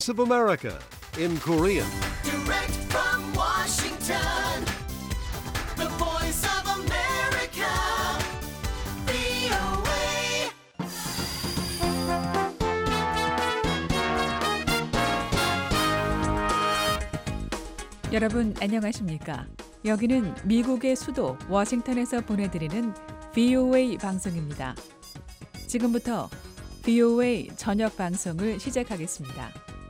of America in Korean. Direct from Washington, the voice of America, VOA. 여러분 안녕하십니까? 여기는 미국의 수도 워싱턴에서 보내드리는 VOA 방송입니다. 지금부터 VOA 저녁 방송을 시작하겠습니다.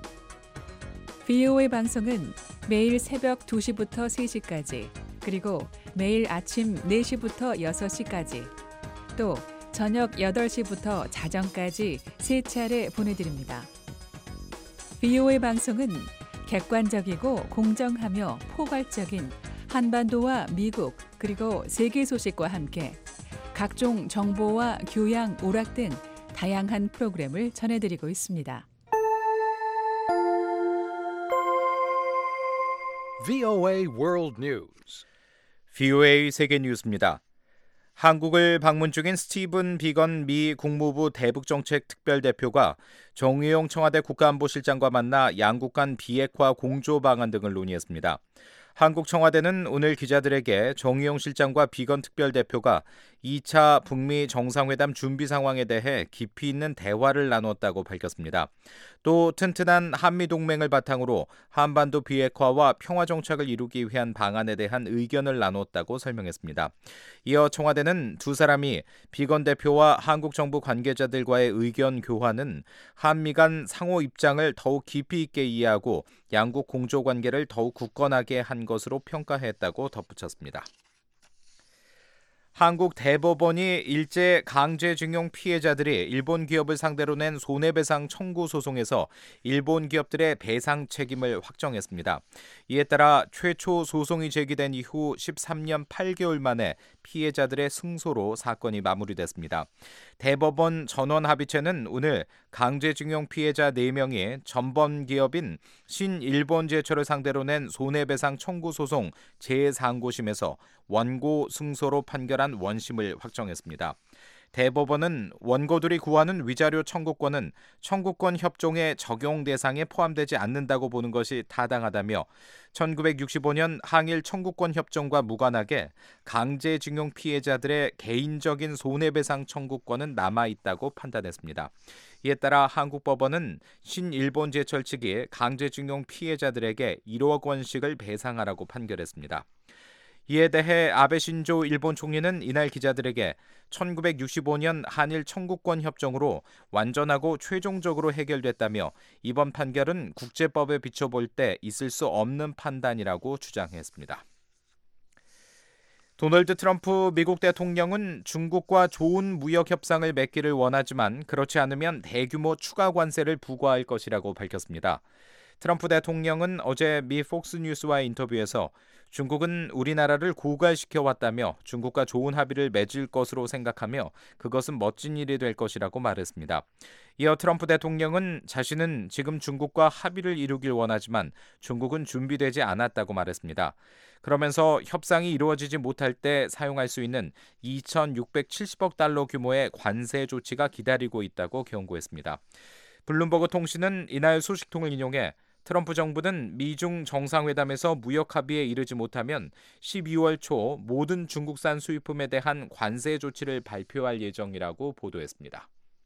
VOA 방송은 매일 새벽 2시부터 3시까지, 그리고 매일 아침 4시부터 6시까지, 또 저녁 8시부터 자정까지 3차례 보내드립니다. VOA 방송은 객관적이고 공정하며 포괄적인 한반도와 미국 그리고 세계 소식과 함께 각종 정보와 교양, 오락 등 다양한 프로그램을 전해드리고 있습니다. VOA World News. VOA 세계 뉴스입니다. 한국을 방문 중인 스티븐 비건 미 국무부 대북정책 특별대표가 정의용 청와대 국가안보실장과 만나 양국 간 비핵화 공조 방안 등을 논의했습니다. 한국 청와대는 오늘 기자들에게 정의용 실장과 비건 특별대표가 2차 북미 정상회담 준비 상황에 대해 깊이 있는 대화를 나눴다고 밝혔습니다. 또 튼튼한 한미동맹을 바탕으로 한반도 비핵화와 평화정착을 이루기 위한 방안에 대한 의견을 나눴다고 설명했습니다. 이어 청와대는 두 사람이 비건 대표와 한국 정부 관계자들과의 의견 교환은 한미 간 상호 입장을 더욱 깊이 있게 이해하고 양국 공조관계를 더욱 굳건하게 한 것으로 평가했다고 덧붙였습니다. 한국 대법원이 일제 강제징용 피해자들이 일본 기업을 상대로 낸 손해배상 청구 소송에서 일본 기업들의 배상 책임을 확정했습니다. 이에 따라 최초 소송이 제기된 이후 13년 8개월 만에 피해자들의 승소로 사건이 마무리됐습니다. 대법원 전원합의체는 오늘 강제징용 피해자 4명이 전범 기업인 신일본제철을 상대로 낸 손해배상 청구 소송 제3고심에서 원고 승소로 판결한 원심을 확정했습니다. 대법원은 원고들이 구하는 위자료 청구권은 청구권 협정의 적용 대상에 포함되지 않는다고 보는 것이 타당하다며 1965년 항일 청구권 협정과 무관하게 강제징용 피해자들의 개인적인 손해배상 청구권은 남아있다고 판단했습니다. 이에 따라 한국 법원은 신일본제철 측이 강제징용 피해자들에게 1억 원씩을 배상하라고 판결했습니다. 이에 대해 아베 신조 일본 총리는 이날 기자들에게 1965년 한일 청구권 협정으로 완전하고 최종적으로 해결됐다며 이번 판결은 국제법에 비춰볼 때 있을 수 없는 판단이라고 주장했습니다. 도널드 트럼프 미국 대통령은 중국과 좋은 무역 협상을 맺기를 원하지만 그렇지 않으면 대규모 추가 관세를 부과할 것이라고 밝혔습니다. 트럼프 대통령은 어제 미 폭스뉴스와의 인터뷰에서 중국은 우리나라를 고갈시켜왔다며 중국과 좋은 합의를 맺을 것으로 생각하며 그것은 멋진 일이 될 것이라고 말했습니다. 이어 트럼프 대통령은 자신은 지금 중국과 합의를 이루길 원하지만 중국은 준비되지 않았다고 말했습니다. 그러면서 협상이 이루어지지 못할 때 사용할 수 있는 2,670억 달러 규모의 관세 조치가 기다리고 있다고 경고했습니다. 블룸버그 통신은 이날 소식통을 인용해 트럼프 정부는 미중 정상회담에서 무역 합의에 이르지 못하면 12월 초 모든 중국산 수입품에 대한 관세 조치를 발표할 예정이라고 보도했습니다.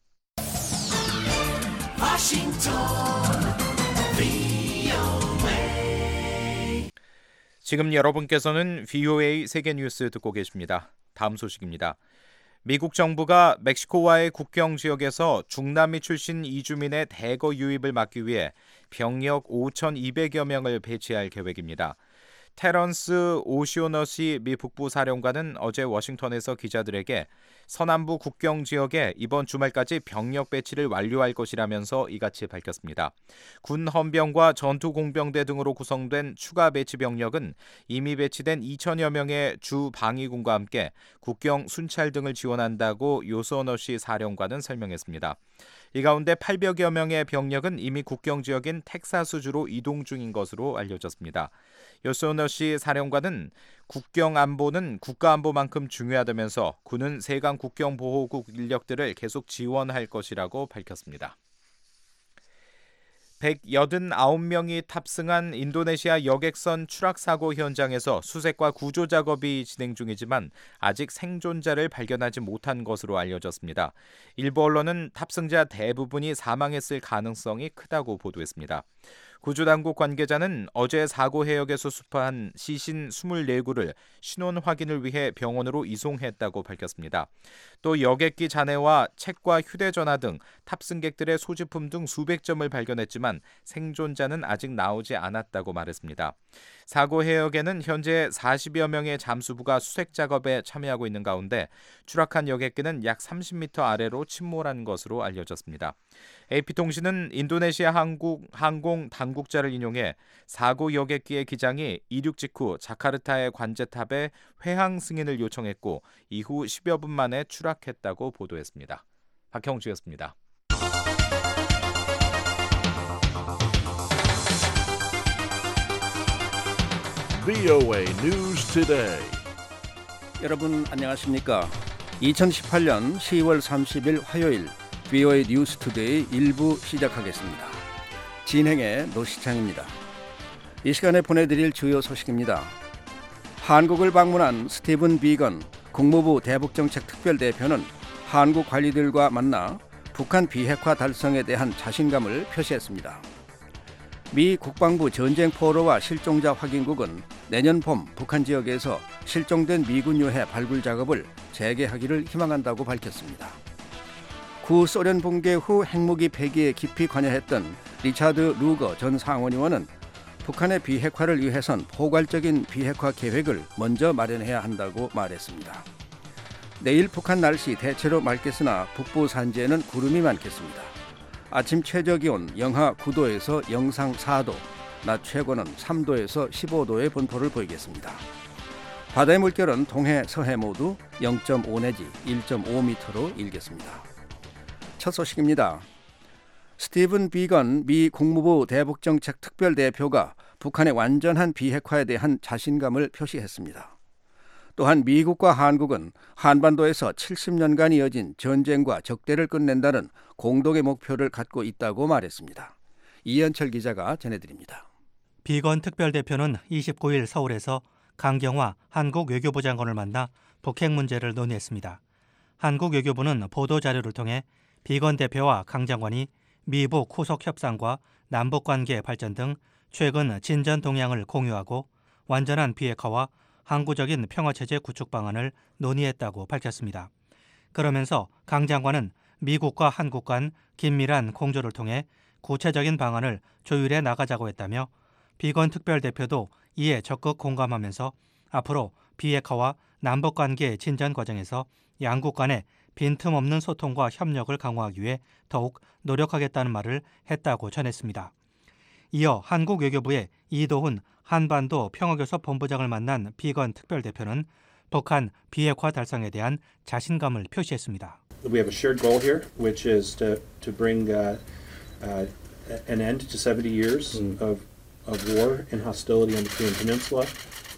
지금 여러분께서는 VOA 세계뉴스 듣고 계십니다. 다음 소식입니다. 미국 정부가 멕시코와의 국경 지역에서 중남미 출신 이주민의 대거 유입을 막기 위해 병력 5,200여 명을 배치할 계획입니다. 테런스 오시오너시 미 북부 사령관은 어제 워싱턴에서 기자들에게 서남부 국경 지역에 이번 주말까지 병력 배치를 완료할 것이라면서 이같이 밝혔습니다. 군 헌병과 전투공병대 등으로 구성된 추가 배치 병력은 이미 배치된 2천여 명의 주 방위군과 함께 국경 순찰 등을 지원한다고 요소너시 사령관은 설명했습니다. 이 가운데 800여 명의 병력은 이미 국경 지역인 텍사스주로 이동 중인 것으로 알려졌습니다. 요소너시 사령관은 국경 안보는 국가 안보만큼 중요하다면서 군은 세강 국경 보호국 인력들을 계속 지원할 것이라고 밝혔습니다. 189명이 탑승한 인도네시아 여객선 추락 사고 현장에서 수색과 구조 작업이 진행 중이지만 아직 생존자를 발견하지 못한 것으로 알려졌습니다. 일부 언론은 탑승자 대부분이 사망했을 가능성이 크다고 보도했습니다. 구조당국 관계자는 어제 사고 해역에서 수습한 시신 24구를 신원 확인을 위해 병원으로 이송했다고 밝혔습니다. 또 여객기 잔해와 책과 휴대전화 등 탑승객들의 소지품 등 수백 점을 발견했지만 생존자는 아직 나오지 않았다고 말했습니다. 사고 해역에는 현재 40여 명의 잠수부가 수색 작업에 참여하고 있는 가운데 추락한 여객기는 약 30m 아래로 침몰한 것으로 알려졌습니다. AP통신은 인도네시아 항공 당국자를 인용해 사고 여객기의 기장이 이륙 직후 자카르타의 관제탑에 회항 승인을 요청했고 이후 10여 분 만에 추락했다고 보도했습니다. 박형주였습니다. VOA News Today. 여러분 안녕하십니까? 2018년 10월 30일 화요일 VOA 뉴스 투데이 1부 시작하겠습니다. 진행의 노시창입니다. 이 시간에 보내드릴 주요 소식입니다. 한국을 방문한 스티븐 비건 국무부 대북정책 특별대표는 한국 관리들과 만나 북한 비핵화 달성에 대한 자신감을 표시했습니다. 미 국방부 전쟁포로와 실종자 확인국은 내년 봄 북한 지역에서 실종된 미군 유해 발굴 작업을 재개하기를 희망한다고 밝혔습니다. 구소련 붕괴 후 핵무기 폐기에 깊이 관여했던 리차드 루거 전 상원의원은 북한의 비핵화를 위해선 포괄적인 비핵화 계획을 먼저 마련해야 한다고 말했습니다. 내일 북한 날씨 대체로 맑겠으나 북부 산지에는 구름이 많겠습니다. 아침 최저기온 영하 9도에서 영상 4도, 낮 최고는 3도에서 15도의 분포를 보이겠습니다. 바다의 물결은 동해, 서해 모두 0.5 내지 1.5m로 일겠습니다. 첫 소식입니다. 스티븐 비건 미 국무부 대북정책 특별대표가 북한의 완전한 비핵화에 대한 자신감을 표시했습니다. 또한 미국과 한국은 한반도에서 70년간 이어진 전쟁과 적대를 끝낸다는 공동의 목표를 갖고 있다고 말했습니다. 이현철 기자가 전해드립니다. 비건 특별대표는 29일 서울에서 강경화 한국 외교부 장관을 만나 북핵 문제를 논의했습니다. 한국 외교부는 보도자료를 통해 비건 대표와 강 장관이 미북 후속 협상과 남북관계 발전 등 최근 진전 동향을 공유하고 완전한 비핵화와 항구적인 평화체제 구축 방안을 논의했다고 밝혔습니다. 그러면서 강 장관은 미국과 한국 간 긴밀한 공조를 통해 구체적인 방안을 조율해 나가자고 했다며 비건 특별대표도 이에 적극 공감하면서 앞으로 비핵화와 남북관계 진전 과정에서 양국 간의 빈틈없는 소통과 협력을 강화하기 위해 더욱 노력하겠다는 말을 했다고 전했습니다. 이어 한국 외교부의 이도훈 한반도 평화교섭 본부장을 만난 비건 특별대표는 북한 비핵화 달성에 대한 자신감을 표시했습니다. We have a shared goal here, which is to bring an end to 70 years of war and hostility on the Korean Peninsula.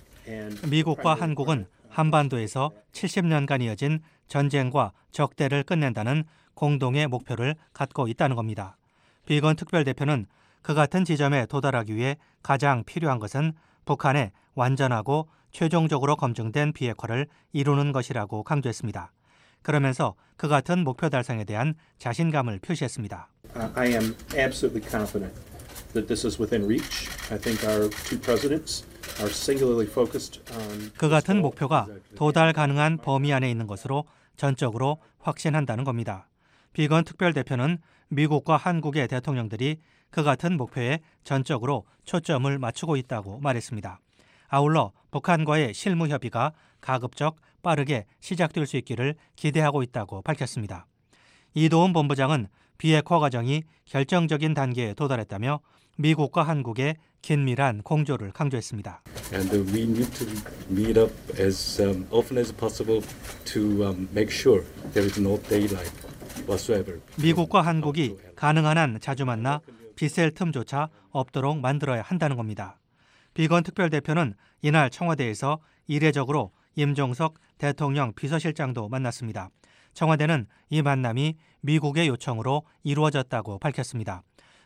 미국과 한국은 한반도에서 70년간 이어진 전쟁과 적대를 끝낸다는 공동의 목표를 갖고 있다는 겁니다. 비건 특별대표는 그 같은 지점에 도달하기 위해 가장 필요한 것은 북한의 완전하고 최종적으로 검증된 비핵화를 이루는 것이라고 강조했습니다. 그러면서 그 같은 목표 달성에 대한 자신감을 표시했습니다. I am absolutely confident that this is within reach. I think our two presidents are singularly focused on 그 같은 목표가 도달 가능한 범위 안에 있는 것으로 전적으로 확신한다는 겁니다. 비건 특별대표는 미국과 한국의 대통령들이 그 같은 목표에 전적으로 초점을 맞추고 있다고 말했습니다. 아울러 북한과의 실무 협의가 가급적 빠르게 시작될 수 있기를 기대하고 있다고 밝혔습니다. 이도훈 본부장은 비핵화 과정이 결정적인 단계에 도달했다며 미국과 한국의 긴밀한 공조를 강조했습니다. And we need to meet up as often as possible to make sure there is no daylight whatsoever. 미국과 한국이 가능한 한 자주 만나 비셀 틈조차 없도록 만들어야 한다는 겁니다. 비건 특별대표는 이날 청와대에서 이례적으로 임종석 대통령 비서실장도 만났습니다. 청와대는 이 만남이 미국의 요청으로 이루어졌다고 밝혔습니다.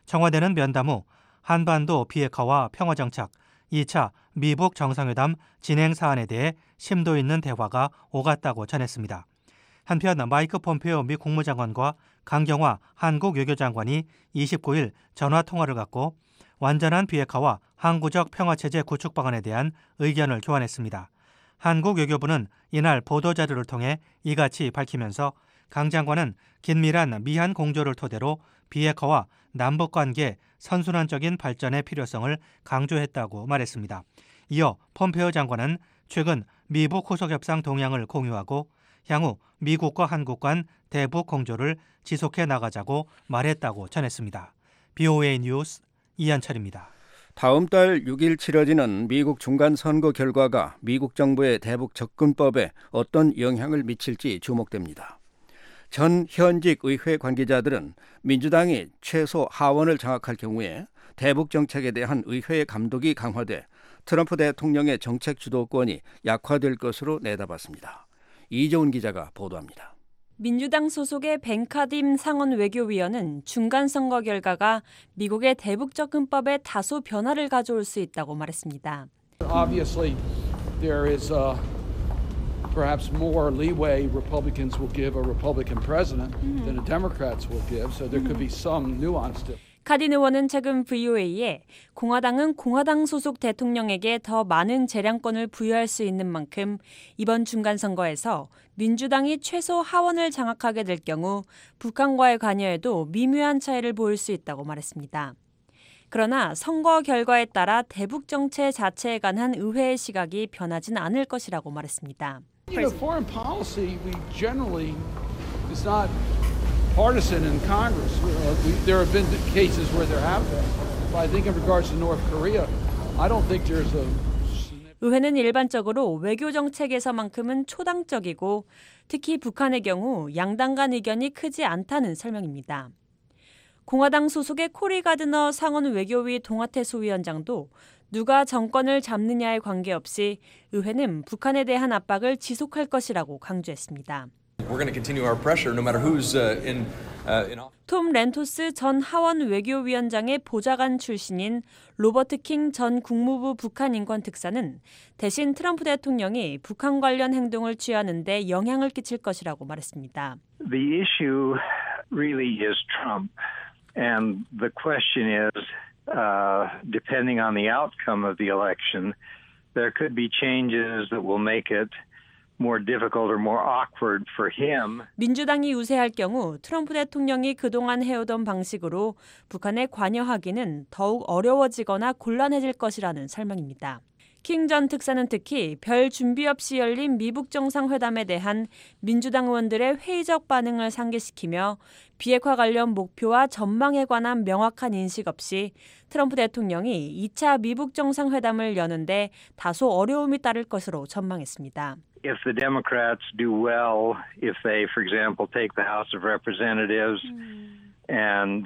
청와대는 면담 후 한반도 비핵화와 평화정착, 2차 미북 정상회담 진행 사안에 대해 심도 있는 대화가 오갔다고 전했습니다. 한편 마이크 폼페오 미 국무장관과 강경화 한국 외교장관이 29일 전화통화를 갖고 완전한 비핵화와 항구적 평화체제 구축 방안에 대한 의견을 교환했습니다. 한국 외교부는 이날 보도자료를 통해 이같이 밝히면서 강 장관은 긴밀한 미한 공조를 토대로 비핵화와 남북관계 선순환적인 발전의 필요성을 강조했다고 말했습니다. 이어 폼페오 장관은 최근 미북 후속협상 동향을 공유하고 향후 미국과 한국 간 대북 공조를 지속해 나가자고 말했다고 전했습니다. BOA 뉴스 이한철입니다. 다음 달 6일 치러지는 미국 중간선거 결과가 미국 정부의 대북 접근법에 어떤 영향을 미칠지 주목됩니다. 전 현직 의회 관계자들은 민주당이 최소 하원을 장악할 경우에 대북 정책에 대한 의회의 감독이 강화돼 트럼프 대통령의 정책 주도권이 약화될 것으로 내다봤습니다. 이재훈 기자가 보도합니다. 민주당 소속의 벤 카딤 상원 외교위원은 중간선거 결과가 미국의 대북 접근법에 다소 변화를 가져올 수 있다고 말했습니다. Obviously, there is perhaps more leeway Republicans will give a Republican president than the Democrats will give, so there could be some nuance to it. 카딘 의원은 최근 VOA에 공화당은 공화당 소속 대통령에게 더 많은 재량권을 부여할 수 있는 만큼 이번 중간선거에서 민주당이 최소 하원을 장악하게 될 경우 북한과의 관여에도 미묘한 차이를 보일 수 있다고 말했습니다. 그러나 선거 결과에 따라 대북 정책 자체에 관한 의회의 시각이 변하진 않을 것이라고 말했습니다. Foreign policy, we generally is not partisan in Congress. There have been cases where there have been. But I think in regards to North Korea, I don't think there's a 의회는 일반적으로 외교 정책에서만큼은 초당적이고 특히 북한의 경우 양당 간 의견이 크지 않다는 설명입니다. 공화당 소속의 코리 가드너 상원 외교위 동아태 소위원장도 누가 정권을 잡느냐에 관계없이 의회는 북한에 대한 압박을 지속할 것이라고 강조했습니다. 톰 렌토스 전 하원 외교위원장의 보좌관 출신인 로버트 킹 전 국무부 북한 인권 특사는 대신 트럼프 대통령이 북한 관련 행동을 취하는 데 영향을 끼칠 것이라고 말했습니다. The issue really is Trump, and the question is, depending on the outcome of the election, there could be changes that will make it more difficult or more awkward for him. 민주당이 우세할 경우 트럼프 대통령이 그동안 해오던 방식으로 북한에 관여하기는 더욱 어려워지거나 곤란해질 것이라는 설명입니다. 킹 전 특사는 특히 별 준비 없이 열린 미북 정상회담에 대한 민주당 의원들의 회의적 반응을 상기시키며 비핵화 관련 목표와 전망에 관한 명확한 인식 없이 트럼프 대통령이 2차 미북 정상회담을 여는데 다소 어려움이 따를 것으로 전망했습니다. If the Democrats do well, if they, for example, take the House of Representatives, and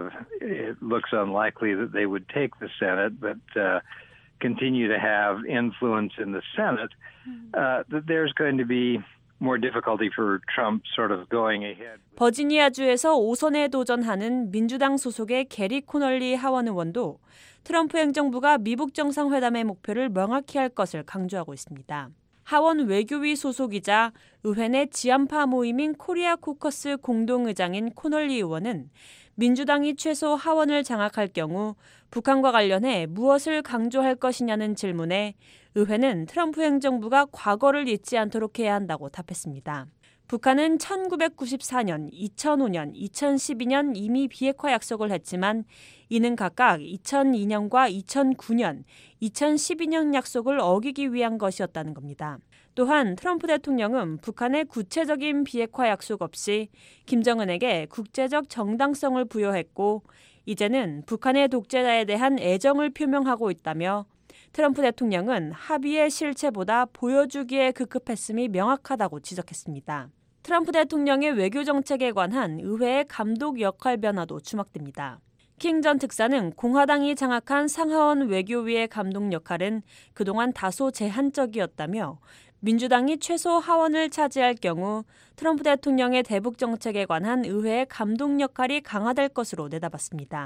it looks unlikely that they would take the Senate, but continue to have influence in the Senate, that there's going to be more difficulty for Trump sort of going ahead. 버지니아주에서 5선에 도전하는 민주당 소속의 게리 코널리 하원 의원도 트럼프 행정부가 미북 정상회담의 목표를 명확히 할 것을 강조하고 있습니다. 하원 외교위 소속이자 의회 내 지한파 모임인 코리아 코커스 공동의장인 코널리 의원은 민주당이 최소 하원을 장악할 경우 북한과 관련해 무엇을 강조할 것이냐는 질문에 의회는 트럼프 행정부가 과거를 잊지 않도록 해야 한다고 답했습니다. 북한은 1994년, 2005년, 2012년 이미 비핵화 약속을 했지만 이는 각각 2002년과 2009년, 2012년 약속을 어기기 위한 것이었다는 겁니다. 또한 트럼프 대통령은 북한의 구체적인 비핵화 약속 없이 김정은에게 국제적 정당성을 부여했고 이제는 북한의 독재자에 대한 애정을 표명하고 있다며 트럼프 대통령은 합의의 실체보다 보여주기에 급급했음이 명확하다고 지적했습니다. 트럼프 대통령의 외교 정책에 관한 의회의 감독 역할 변화도 주목됩니다. 킹 전 특사는 공화당이 장악한 상하원 외교위의 감독 역할은 그동안 다소 제한적이었다며 민주당이 최소 하원을 차지할 경우 트럼프 대통령의 대북 정책에 관한 의회의 감독 역할이 강화될 것으로 내다봤습니다.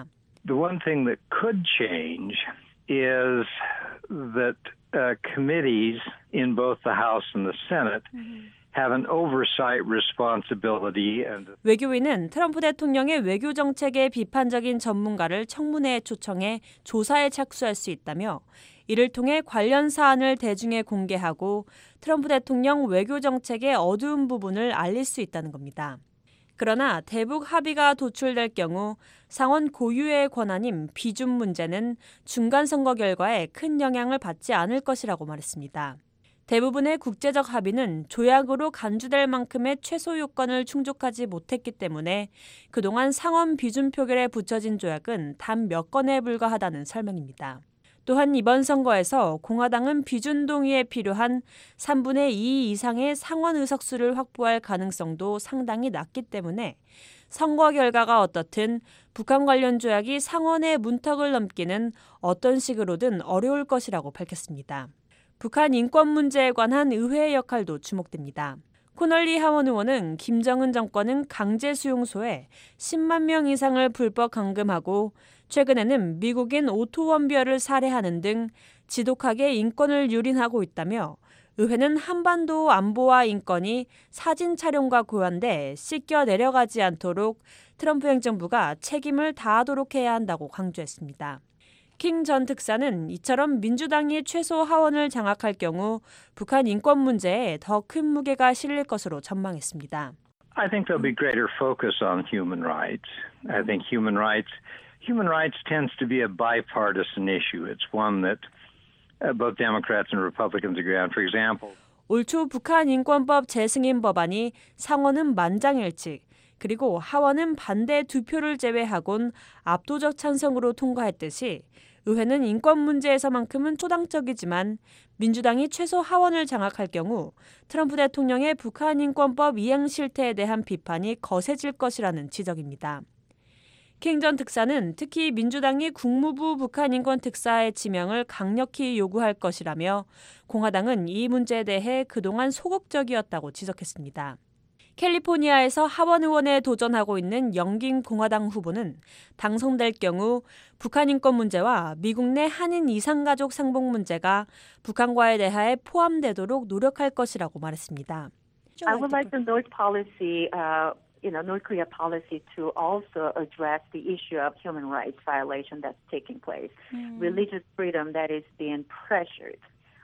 The one thing that could change is that committees in both the House and the Senate have an oversight responsibility. 외교위는 트럼프 대통령의 외교 정책에 비판적인 전문가를 청문회에 초청해 조사에 착수할 수 있다며 이를 통해 관련 사안을 대중에 공개하고 트럼프 대통령 외교 정책의 어두운 부분을 알릴 수 있다는 겁니다. 그러나 대북 합의가 도출될 경우 상원 고유의 권한인 비준 문제는 중간 선거 결과에 큰 영향을 받지 않을 것이라고 말했습니다. 대부분의 국제적 합의는 조약으로 간주될 만큼의 최소 요건을 충족하지 못했기 때문에 그동안 상원 비준 표결에 붙여진 조약은 단 몇 건에 불과하다는 설명입니다. 또한 이번 선거에서 공화당은 비준 동의에 필요한 3분의 2 이상의 상원 의석수를 확보할 가능성도 상당히 낮기 때문에 선거 결과가 어떻든 북한 관련 조약이 상원의 문턱을 넘기는 어떤 식으로든 어려울 것이라고 밝혔습니다. 북한 인권 문제에 관한 의회의 역할도 주목됩니다. 코널리 하원 의원은 김정은 정권은 강제 수용소에 10만 명 이상을 불법 감금하고 최근에는 미국인 오토원별을 살해하는 등 지독하게 인권을 유린하고 있다며 의회는 한반도 안보와 인권이 사진 촬영과 고안돼 씻겨 내려가지 않도록 트럼프 행정부가 책임을 다하도록 해야 한다고 강조했습니다. 킹 전 특사는 이처럼 민주당이 최소 하원을 장악할 경우 북한 인권 문제에 더 큰 무게가 실릴 것으로 전망했습니다. I think there'll be greater focus on human rights. I think human rights tends to be a bipartisan issue. It's one that both Democrats and Republicans agree on. For example, 올 초 북한 인권법 재승인 법안이 상원은 만장일치, 그리고 하원은 반대 2표를 제외하곤 압도적 찬성으로 통과했듯이 의회는 인권 문제에서만큼은 초당적이지만 민주당이 최소 하원을 장악할 경우 트럼프 대통령의 북한 인권법 이행 실태에 대한 비판이 거세질 것이라는 지적입니다. 킹 전 특사는 특히 민주당이 국무부 북한 인권 특사의 지명을 강력히 요구할 것이라며 공화당은 이 문제에 대해 그동안 소극적이었다고 지적했습니다. 캘리포니아에서 하원 의원에 도전하고 있는 영김 공화당 후보는 당선될 경우 북한 인권 문제와 미국 내 한인 이상가족 상봉 문제가 북한과의 대화에 포함되도록 노력할 것이라고 말했습니다. I would like the North policy, North Korea policy to also address the issue of human rights violation that's taking place, religious freedom that is being pressured.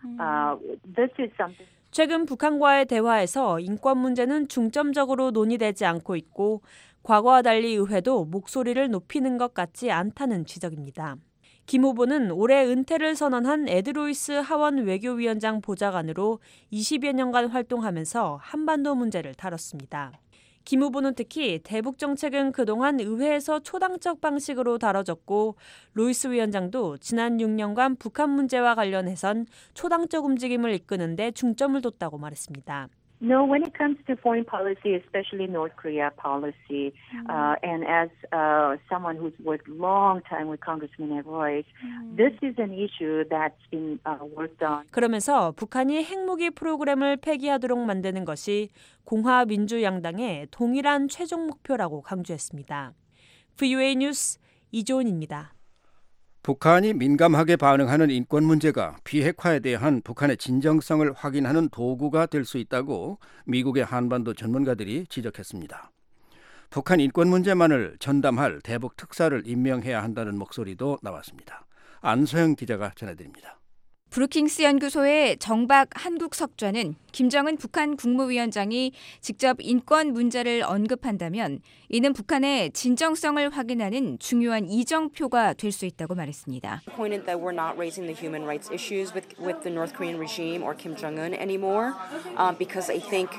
This is something. 최근 북한과의 대화에서 인권 문제는 중점적으로 논의되지 않고 있고 과거와 달리 의회도 목소리를 높이는 것 같지 않다는 지적입니다. 김 후보는 올해 은퇴를 선언한 에드 로이스 하원 외교위원장 보좌관으로 20여 년간 활동하면서 한반도 문제를 다뤘습니다. 김 후보는 특히 대북 정책은 그동안 의회에서 초당적 방식으로 다뤄졌고 로이스 위원장도 지난 6년간 북한 문제와 관련해선 초당적 움직임을 이끄는 데 중점을 뒀다고 말했습니다. No, when it comes to foreign policy, especially North Korea policy, and as someone who's worked a long time with Congressman Ed Royce, this is an issue that's been worked on. 그러면서 북한이 핵무기 프로그램을 폐기하도록 만드는 것이 공화민주양당의 동일한 최종 목표라고 강조했습니다. VOA 뉴스 이조은입니다. 북한이 민감하게 반응하는 인권 문제가 비핵화에 대한 북한의 진정성을 확인하는 도구가 될 수 있다고 미국의 한반도 전문가들이 지적했습니다. 북한 인권 문제만을 전담할 대북 특사를 임명해야 한다는 목소리도 나왔습니다. 안소영 기자가 전해드립니다. 브루킹스 연구소의 정박 한국 석좌는 김정은 북한 국무위원장이 직접 인권 문제를 언급한다면 이는 북한의 진정성을 확인하는 중요한 이정표가 될 수 있다고 말했습니다. Pointed that we're not raising the human rights issues with the North Korean regime or Kim Jong-un anymore, because I think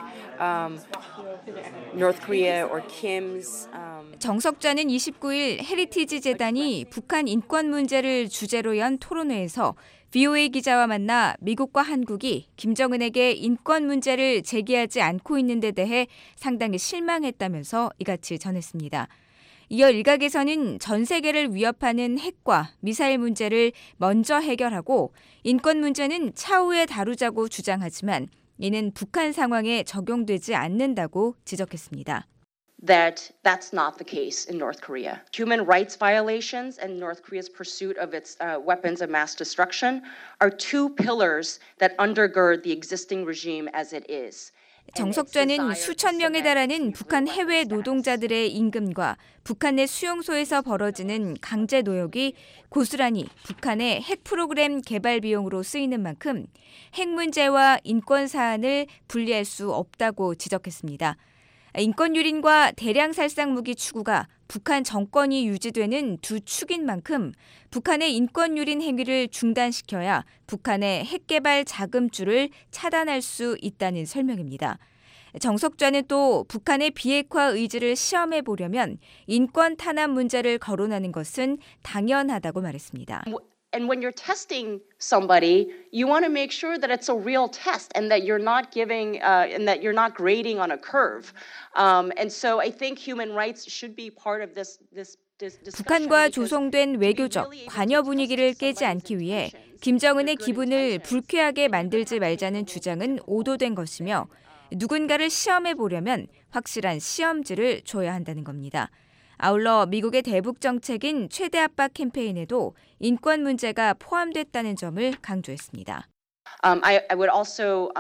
North Korea or Kim's. 정 석좌는 29일 헤리티지 재단이 북한 인권 문제를 주제로 연 토론회에서 VOA 기자와 만나 미국과 한국이 김정은에게 인권 문제를 제기하지 않고 있는 데 대해 상당히 실망했다면서 이같이 전했습니다. 이어 일각에서는 전 세계를 위협하는 핵과 미사일 문제를 먼저 해결하고 인권 문제는 차후에 다루자고 주장하지만 이는 북한 상황에 적용되지 않는다고 지적했습니다. that that's not the case in North Korea. Human rights violations and North Korea's pursuit of its weapons of mass destruction are two pillars that undergird the existing regime as it is. 정석좌는 수천 명에 달하는 북한 해외 노동자들의 임금과 북한 내 수용소에서 벌어지는 강제 노역이 고스란히 북한의 핵 프로그램 개발 비용으로 쓰이는 만큼 핵 문제와 인권 사안을 분리할 수 없다고 지적했습니다. 인권 유린과 대량 살상 무기 추구가 북한 정권이 유지되는 두 축인 만큼 북한의 인권 유린 행위를 중단시켜야 북한의 핵 개발 자금줄을 차단할 수 있다는 설명입니다. 정석좌는 또 북한의 비핵화 의지를 시험해 보려면 인권 탄압 문제를 거론하는 것은 당연하다고 말했습니다. And when you're testing somebody, you want to make sure that it's a real test and that you're not giving and that you're not grading on a curve. And so I think human rights should be part of this 북한과 조성된 외교적 관여 분위기를 깨지 않기 위해 김정은의 기분을 불쾌하게 만들지 말자는 주장은 오도된 것이며 누군가를 시험해 보려면 확실한 시험지를 줘야 한다는 겁니다. 아울러 미국의 대북 정책인 최대 압박 캠페인에도 인권 문제가 포함됐다는 점을 강조했습니다. I would also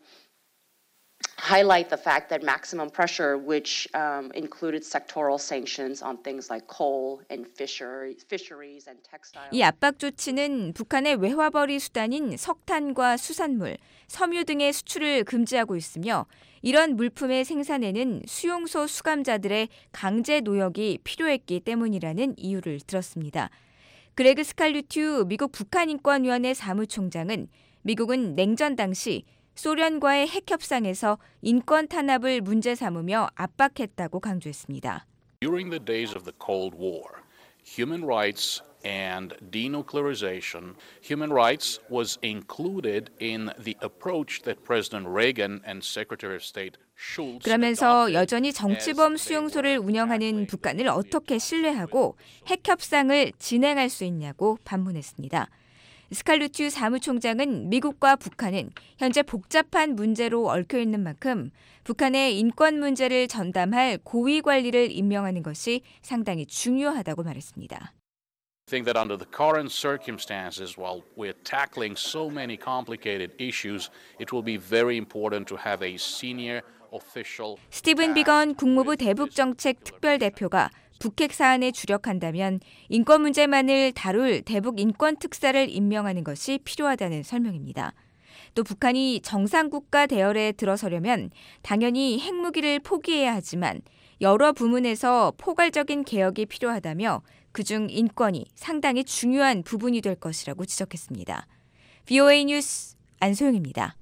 highlight the fact that maximum pressure, which included sectoral sanctions on things like coal and fisheries and textiles. 이 압박 조치는 북한의 외화벌이 수단인 석탄과 수산물, 섬유 등의 수출을 금지하고 있으며 이런 물품의 생산에는 수용소 수감자들의 강제 노역이 필요했기 때문이라는 이유를 들었습니다. 그레그 스칼류튜 미국 북한인권위원회 사무총장은 미국은 냉전 당시 소련과의 핵 협상에서 인권 탄압을 문제 삼으며 압박했다고 강조했습니다. During the days of the Cold War, human rights and denuclearization, human rights was included in the approach that President Reagan and Secretary of State Schultz 그러면서 여전히 정치범 수용소를 운영하는 북한을 어떻게 신뢰하고 핵 협상을 진행할 수 있냐고 반문했습니다. 스칼루튜 사무총장은 미국과 북한은 현재 복잡한 문제로 얽혀있는 만큼 북한의 인권 문제를 전담할 고위 관리를 임명하는 것이 상당히 중요하다고 말했습니다. I think that under the current circumstances, while we're tackling so many complicated issues, it will be very important to have a senior official. 스티븐 비건 국무부 대북정책 특별대표가 북핵 사안에 주력한다면 인권 문제만을 다룰 대북 인권 특사를 임명하는 것이 필요하다는 설명입니다. 또 북한이 정상국가 대열에 들어서려면 당연히 핵무기를 포기해야 하지만 여러 부문에서 포괄적인 개혁이 필요하다며 그중 인권이 상당히 중요한 부분이 될 것이라고 지적했습니다. VOA 뉴스 안소영입니다.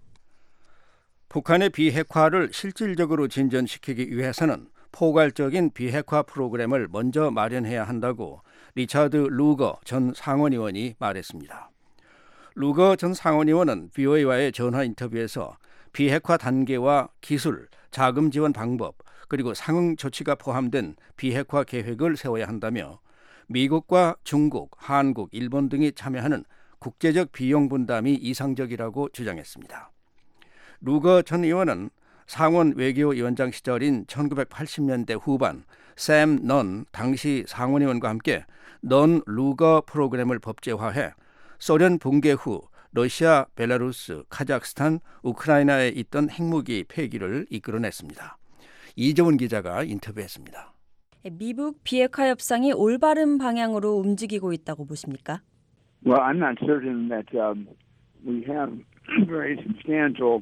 북한의 비핵화를 실질적으로 진전시키기 위해서는 포괄적인 비핵화 프로그램을 먼저 마련해야 한다고 리차드 루거 전 상원의원이 말했습니다. 루거 전 상원의원은 VOA와의 전화 인터뷰에서 비핵화 단계와 기술, 자금 지원 방법, 그리고 상응 조치가 포함된 비핵화 계획을 세워야 한다며 미국과 중국, 한국, 일본 등이 참여하는 국제적 비용 분담이 이상적이라고 주장했습니다. 루거 전 의원은 상원 외교위원장 시절인 1980년대 후반 샘 넌 당시 상원의원과 함께 넌 루거 프로그램을 법제화해 소련 붕괴 후 러시아, 벨라루스, 카자흐스탄, 우크라이나에 있던 핵무기 폐기를 이끌어냈습니다. 이정훈 기자가 인터뷰했습니다. 미북 비핵화 협상이 올바른 방향으로 움직이고 있다고 보십니까? Well, I'm not certain that we have very substantial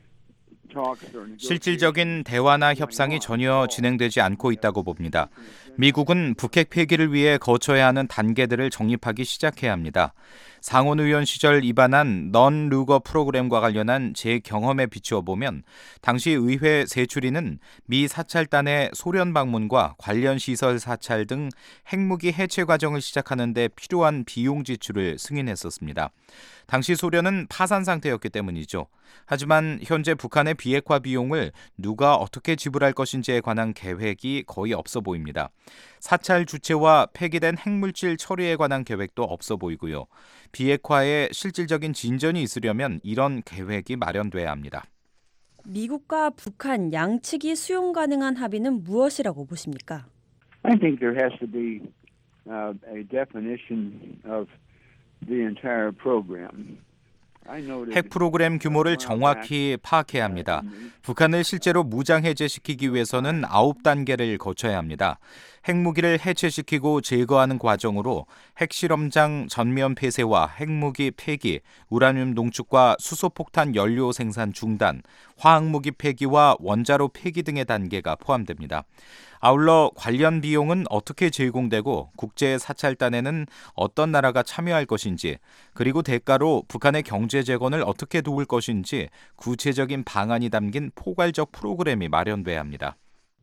실질적인 대화나 협상이 전혀 진행되지 않고 있다고 봅니다. 미국은 북핵 폐기를 위해 거쳐야 하는 단계들을 정립하기 시작해야 합니다. 상원의원 시절 입안한 넌 루거 프로그램과 관련한 제 경험에 비추어 보면 당시 의회 세출위는 미 사찰단의 소련 방문과 관련 시설 사찰 등 핵무기 해체 과정을 시작하는 데 필요한 비용 지출을 승인했었습니다. 당시 소련은 파산 상태였기 때문이죠. 하지만 현재 북한의 비핵화 비용을 누가 어떻게 지불할 것인지에 관한 계획이 거의 없어 보입니다. 사찰 주체와 폐기된 핵물질 처리에 관한 계획도 없어 보이고요. 비핵화에 실질적인 진전이 있으려면 이런 계획이 마련돼야 합니다. 미국과 북한 양측이 수용 가능한 합의는 무엇이라고 보십니까? I think there has to be a definition of the entire program. 핵 프로그램 규모를 정확히 파악해야 합니다. 북한을 실제로 무장 해제시키기 위해서는 9단계를 거쳐야 합니다. 핵무기를 해체시키고 제거하는 과정으로 핵실험장 전면 폐쇄와 핵무기 폐기, 우라늄 농축과 수소폭탄 연료 생산 중단, 화학무기 폐기와 원자로 폐기 등의 단계가 포함됩니다. 아울러 관련 비용은 어떻게 제공되고 국제 사찰단에는 어떤 나라가 참여할 것인지, 그리고 대가로 북한의 경제 재건을 어떻게 도울 것인지 구체적인 방안이 담긴 포괄적 프로그램이 마련돼야 합니다.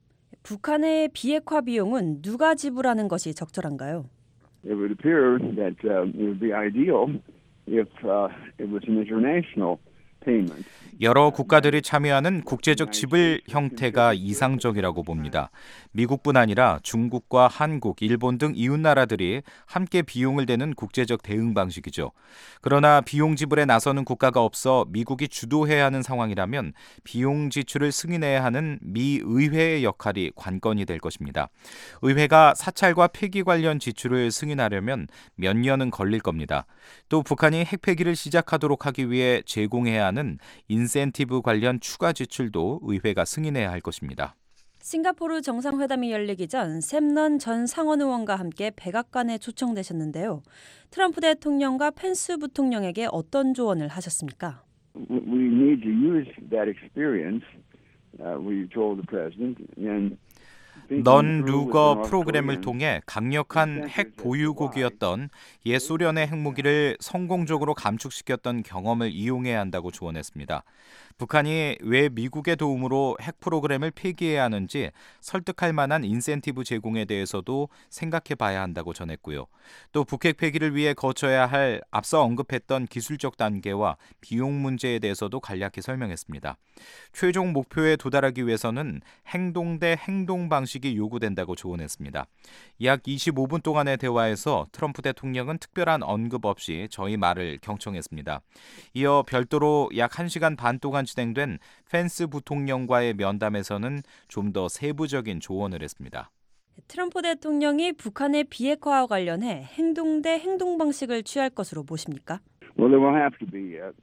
북한의 비핵화 비용은 누가 지불하는 것이 적절한가요? It would appear that it would be ideal if it was an international payment. 여러 국가들이 참여하는 국제적 지불 형태가 이상적이라고 봅니다. 미국뿐 아니라 중국과 한국, 일본 등 이웃 나라들이 함께 비용을 대는 국제적 대응 방식이죠. 그러나 비용 지불에 나서는 국가가 없어 미국이 주도해야 하는 상황이라면 비용 지출을 승인해야 하는 미 의회의 역할이 관건이 될 것입니다. 의회가 사찰과 폐기 관련 지출을 승인하려면 몇 년은 걸릴 겁니다. 또 북한이 핵폐기를 시작하도록 하기 위해 제공해야 하는 인센티브 관련 추가 지출도 의회가 승인해야 할 것입니다. 싱가포르 정상회담이 열리기 전 샘넌 전 상원 의원과 함께 백악관에 초청되셨는데요. 트럼프 대통령과 펜스 부통령에게 어떤 조언을 하셨습니까? We need to use that experience, we told the president, and 넌 루거 프로그램을 통해 강력한 핵 보유국이었던 옛 소련의 핵무기를 성공적으로 감축시켰던 경험을 이용해야 한다고 조언했습니다. 북한이 왜 미국의 도움으로 핵 프로그램을 폐기해야 하는지 설득할 만한 인센티브 제공에 대해서도 생각해 봐야 한다고 전했고요. 또 북핵 폐기를 위해 거쳐야 할 앞서 언급했던 기술적 단계와 비용 문제에 대해서도 간략히 설명했습니다. 최종 목표에 도달하기 위해서는 행동 대 행동 방식이 요구된다고 조언했습니다. 약 25분 동안의 대화에서 트럼프 대통령은 특별한 언급 없이 저희 말을 경청했습니다. 이어 별도로 약 1시간 반 동안 진행된 펜스 부통령과의 면담에서는 좀 더 세부적인 조언을 했습니다. 트럼프 대통령이 북한의 비핵화와 관련해 행동 대 행동 방식을 취할 것으로 보십니까? Well, there will have to be a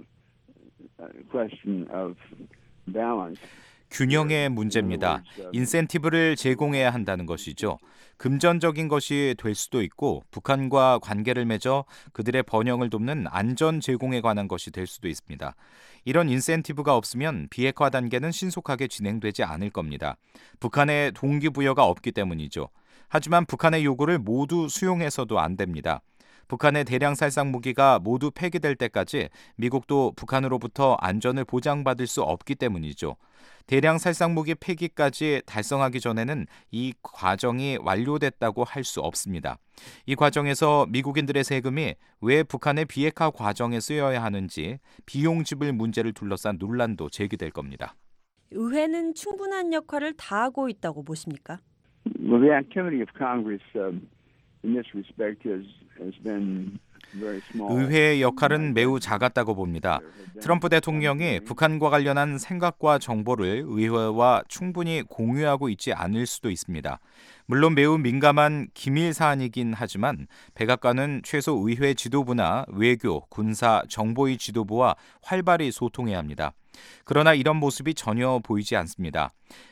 question of balance. 균형의 문제입니다. 인센티브를 제공해야 한다는 것이죠. 금전적인 것이 될 수도 있고 북한과 관계를 맺어 그들의 번영을 돕는 안전 제공에 관한 것이 될 수도 있습니다. 이런 인센티브가 없으면 비핵화 단계는 신속하게 진행되지 않을 겁니다. 북한의 동기부여가 없기 때문이죠. 하지만 북한의 요구를 모두 수용해서도 안 됩니다. 북한의 대량 살상 무기가 모두 폐기될 때까지 미국도 북한으로부터 안전을 보장받을 수 없기 때문이죠. 대량 살상 무기 폐기까지 달성하기 전에는 이 과정이 완료됐다고 할 수 없습니다. 이 과정에서 미국인들의 세금이 왜 북한의 비핵화 과정에 쓰여야 하는지 비용 지불 문제를 둘러싼 논란도 제기될 겁니다. 의회는 충분한 역할을 다하고 있다고 보십니까? Well, the activity of Congress in this respect has been very small. 의회의 역할은 매우 작았다고 봅니다. 트럼프 대통령이 북한과 관련한 생각과 정보를 의회와 충분히 공유하고 있지 않을 수도 있습니다. 물론 매우 민감한 기밀 사안이긴 하지만 백악관은 최소 의회 지도부나 외교, 군사, 정보위 지도부와 활발히 소통해야 합니다. 그러나 이런 모습이 전혀 보이지 않습니다.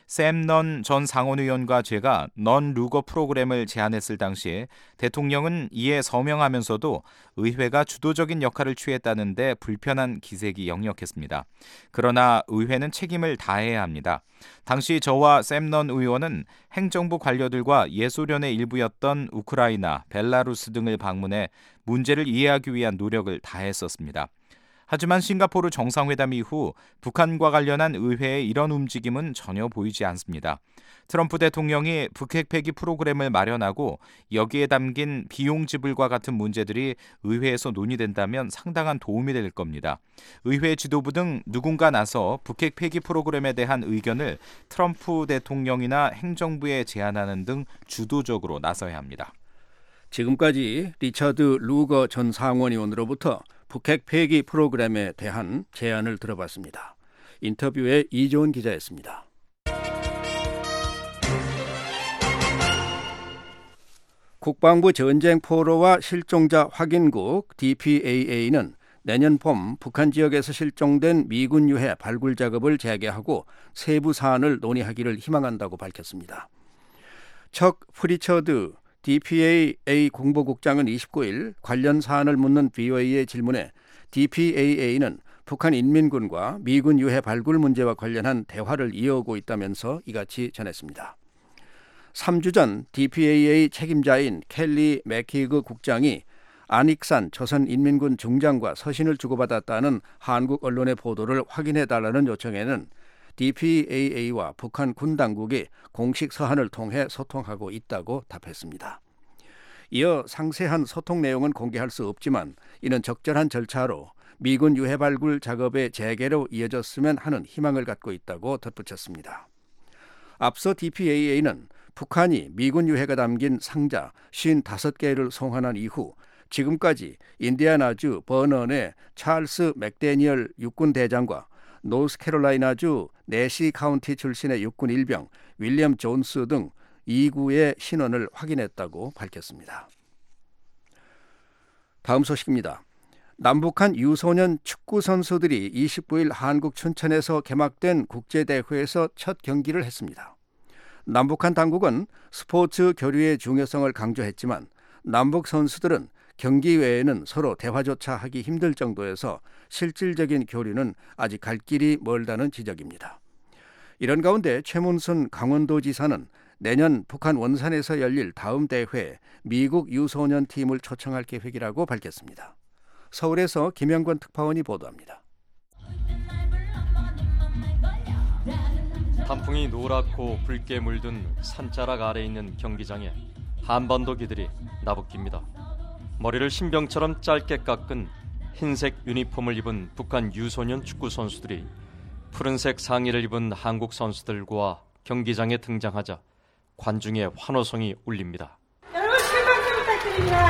샘넌 전 상원의원과 제가 넌 루거 프로그램을 제안했을 당시 대통령은 이에 서명하면서도 의회가 주도적인 역할을 취했다는데 불편한 기색이 역력했습니다. 그러나 의회는 책임을 다해야 합니다. 당시 저와 샘넌 의원은 행정부 관료들과 예소련의 일부였던 우크라이나, 벨라루스 등을 방문해 문제를 이해하기 위한 노력을 다했었습니다. 하지만 싱가포르 정상회담 이후 북한과 관련한 의회의 이런 움직임은 전혀 보이지 않습니다. 트럼프 대통령이 북핵 폐기 프로그램을 마련하고 여기에 담긴 비용 지불과 같은 문제들이 의회에서 논의된다면 상당한 도움이 될 겁니다. 의회 지도부 등 누군가 나서 북핵 폐기 프로그램에 대한 의견을 트럼프 대통령이나 행정부에 제안하는 등 주도적으로 나서야 합니다. 지금까지 리처드 루거 전 상원의원으로부터 북핵 폐기 프로그램에 대한 제안을 들어봤습니다. 인터뷰에 이조은 기자였습니다. 국방부 전쟁포로와 실종자 확인국 DPAA는 내년 봄 북한 지역에서 실종된 미군 유해 발굴 작업을 재개하고 세부 사안을 논의하기를 희망한다고 밝혔습니다. 척 프리처드 DPAA 공보국장은 29일 관련 사안을 묻는 VOA의 질문에 DPAA는 북한 인민군과 미군 유해 발굴 문제와 관련한 대화를 이어오고 있다면서 이같이 전했습니다. 3주 전 DPAA 책임자인 켈리 맥히그 국장이 안익산 조선인민군 중장과 서신을 주고받았다는 한국 언론의 보도를 확인해달라는 요청에는 DPAA와 북한 군 당국이 공식 서한을 통해 소통하고 있다고 답했습니다. 이어 상세한 소통 내용은 공개할 수 없지만 이는 적절한 절차로 미군 유해 발굴 작업의 재개로 이어졌으면 하는 희망을 갖고 있다고 덧붙였습니다. 앞서 DPAA는 북한이 미군 유해가 담긴 상자 55개를 송환한 이후 지금까지 인디애나주 버넌의 찰스 맥데니얼 육군 대장과 노스캐롤라이나주 내시 카운티 출신의 육군 일병 윌리엄 존스 등 2구의 신원을 확인했다고 밝혔습니다. 다음 소식입니다. 남북한 유소년 축구 선수들이 29일 한국 춘천에서 개막된 국제대회에서 첫 경기를 했습니다. 남북한 당국은 스포츠 교류의 중요성을 강조했지만 남북 선수들은 경기 외에는 서로 대화조차 하기 힘들 정도에서 실질적인 교류는 아직 갈 길이 멀다는 지적입니다. 이런 가운데 최문순 강원도지사는 내년 북한 원산에서 열릴 다음 대회에 미국 유소년 팀을 초청할 계획이라고 밝혔습니다. 서울에서 김영권 특파원이 보도합니다. 단풍이 노랗고 붉게 물든 산자락 아래 있는 경기장에 한반도기들이 나부낍니다. 머리를 신병처럼 짧게 깎은 흰색 유니폼을 입은 북한 유소년 축구 선수들이 푸른색 상의를 입은 한국 선수들과 경기장에 등장하자 관중의 환호성이 울립니다. 여러분 큰 박수 부탁드립니다.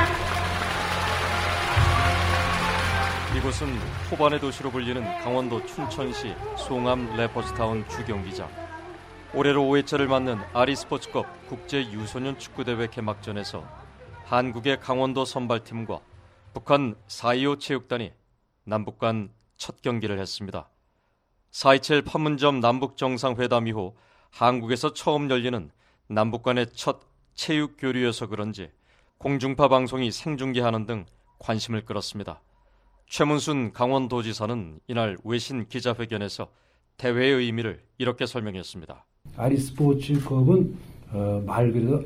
이곳은 호반의 도시로 불리는 강원도 춘천시 송암 레퍼스타운 주경기장. 올해로 5회째를 맞는 아리스포츠컵 국제 유소년 축구대회 개막전에서 한국의 강원도 선발팀과 북한 4.25 체육단이 남북 간 첫 경기를 했습니다. 4.27 판문점 남북정상회담 이후 한국에서 처음 열리는 남북 간의 첫 체육 교류여서 그런지 공중파 방송이 생중계하는 등 관심을 끌었습니다. 최문순 강원도지사는 이날 외신 기자회견에서 대회의 의미를 이렇게 설명했습니다. 아리스포츠컵은 말 그대로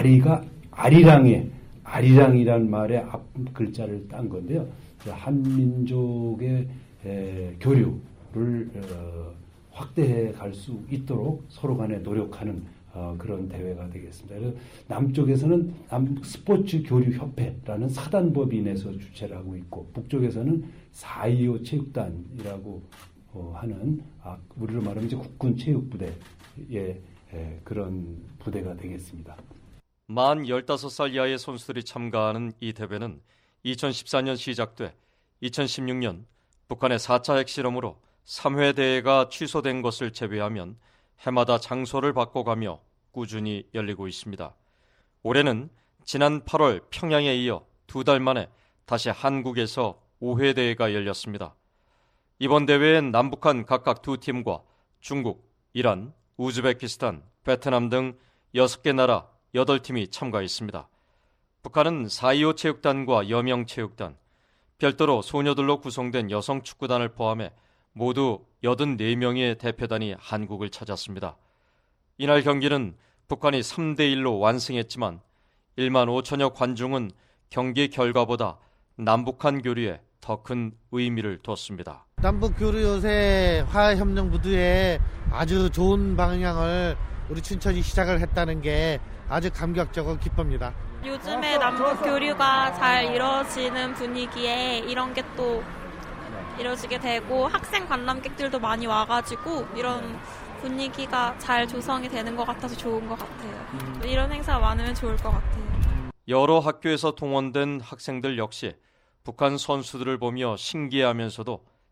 아리랑이란 말의 앞 글자를 딴 건데요. 한민족의 교류를 확대해 갈 수 있도록 서로 간에 노력하는 그런 대회가 되겠습니다. 그래서 남쪽에서는 남스포츠교류협회라는 사단법인에서 주최를 하고 있고 북쪽에서는 4.25 체육단이라고 하는 우리로 말하면 이제 국군체육부대의 그런 부대가 되겠습니다. 만 15살 이하의 선수들이 참가하는 이 대회는 2014년 시작돼 2016년 북한의 4차 핵실험으로 3회 대회가 취소된 것을 제외하면 해마다 장소를 바꿔가며 꾸준히 열리고 있습니다. 올해는 지난 8월 평양에 이어 2달 만에 다시 한국에서 5회 대회가 열렸습니다. 이번 대회엔 남북한 각각 2팀과 중국, 이란, 우즈베키스탄, 베트남 등 6개 나라 8팀이 참가했습니다. 북한은 4.25 체육단과 여명체육단, 별도로 소녀들로 구성된 여성축구단을 포함해 모두 84명의 대표단이 한국을 찾았습니다. 이날 경기는 북한이 3대1로 완승했지만 1만 5천여 관중은 경기 결과보다 남북한 교류에 더 큰 의미를 뒀습니다. 남북 교류 요새 화해협력 무드에 아주 좋은 방향을 우리 춘천이 시작을 했다는 게 아주 감격적이고 기쁩니다. 요즘에 남북 교류가 잘 이루어지는 분위기에 이런 게 또 이루어지게 되고 학생 관람객들도 많이 와가지고 이런 분위기가 잘 조성이 되는 것 같아서 좋은 것 같아요. 이런 행사가 많으면 좋을 것 같아요. 여러 학교에서 동원된 학생들 역시 북한 선수들을 보며 신기해하면서도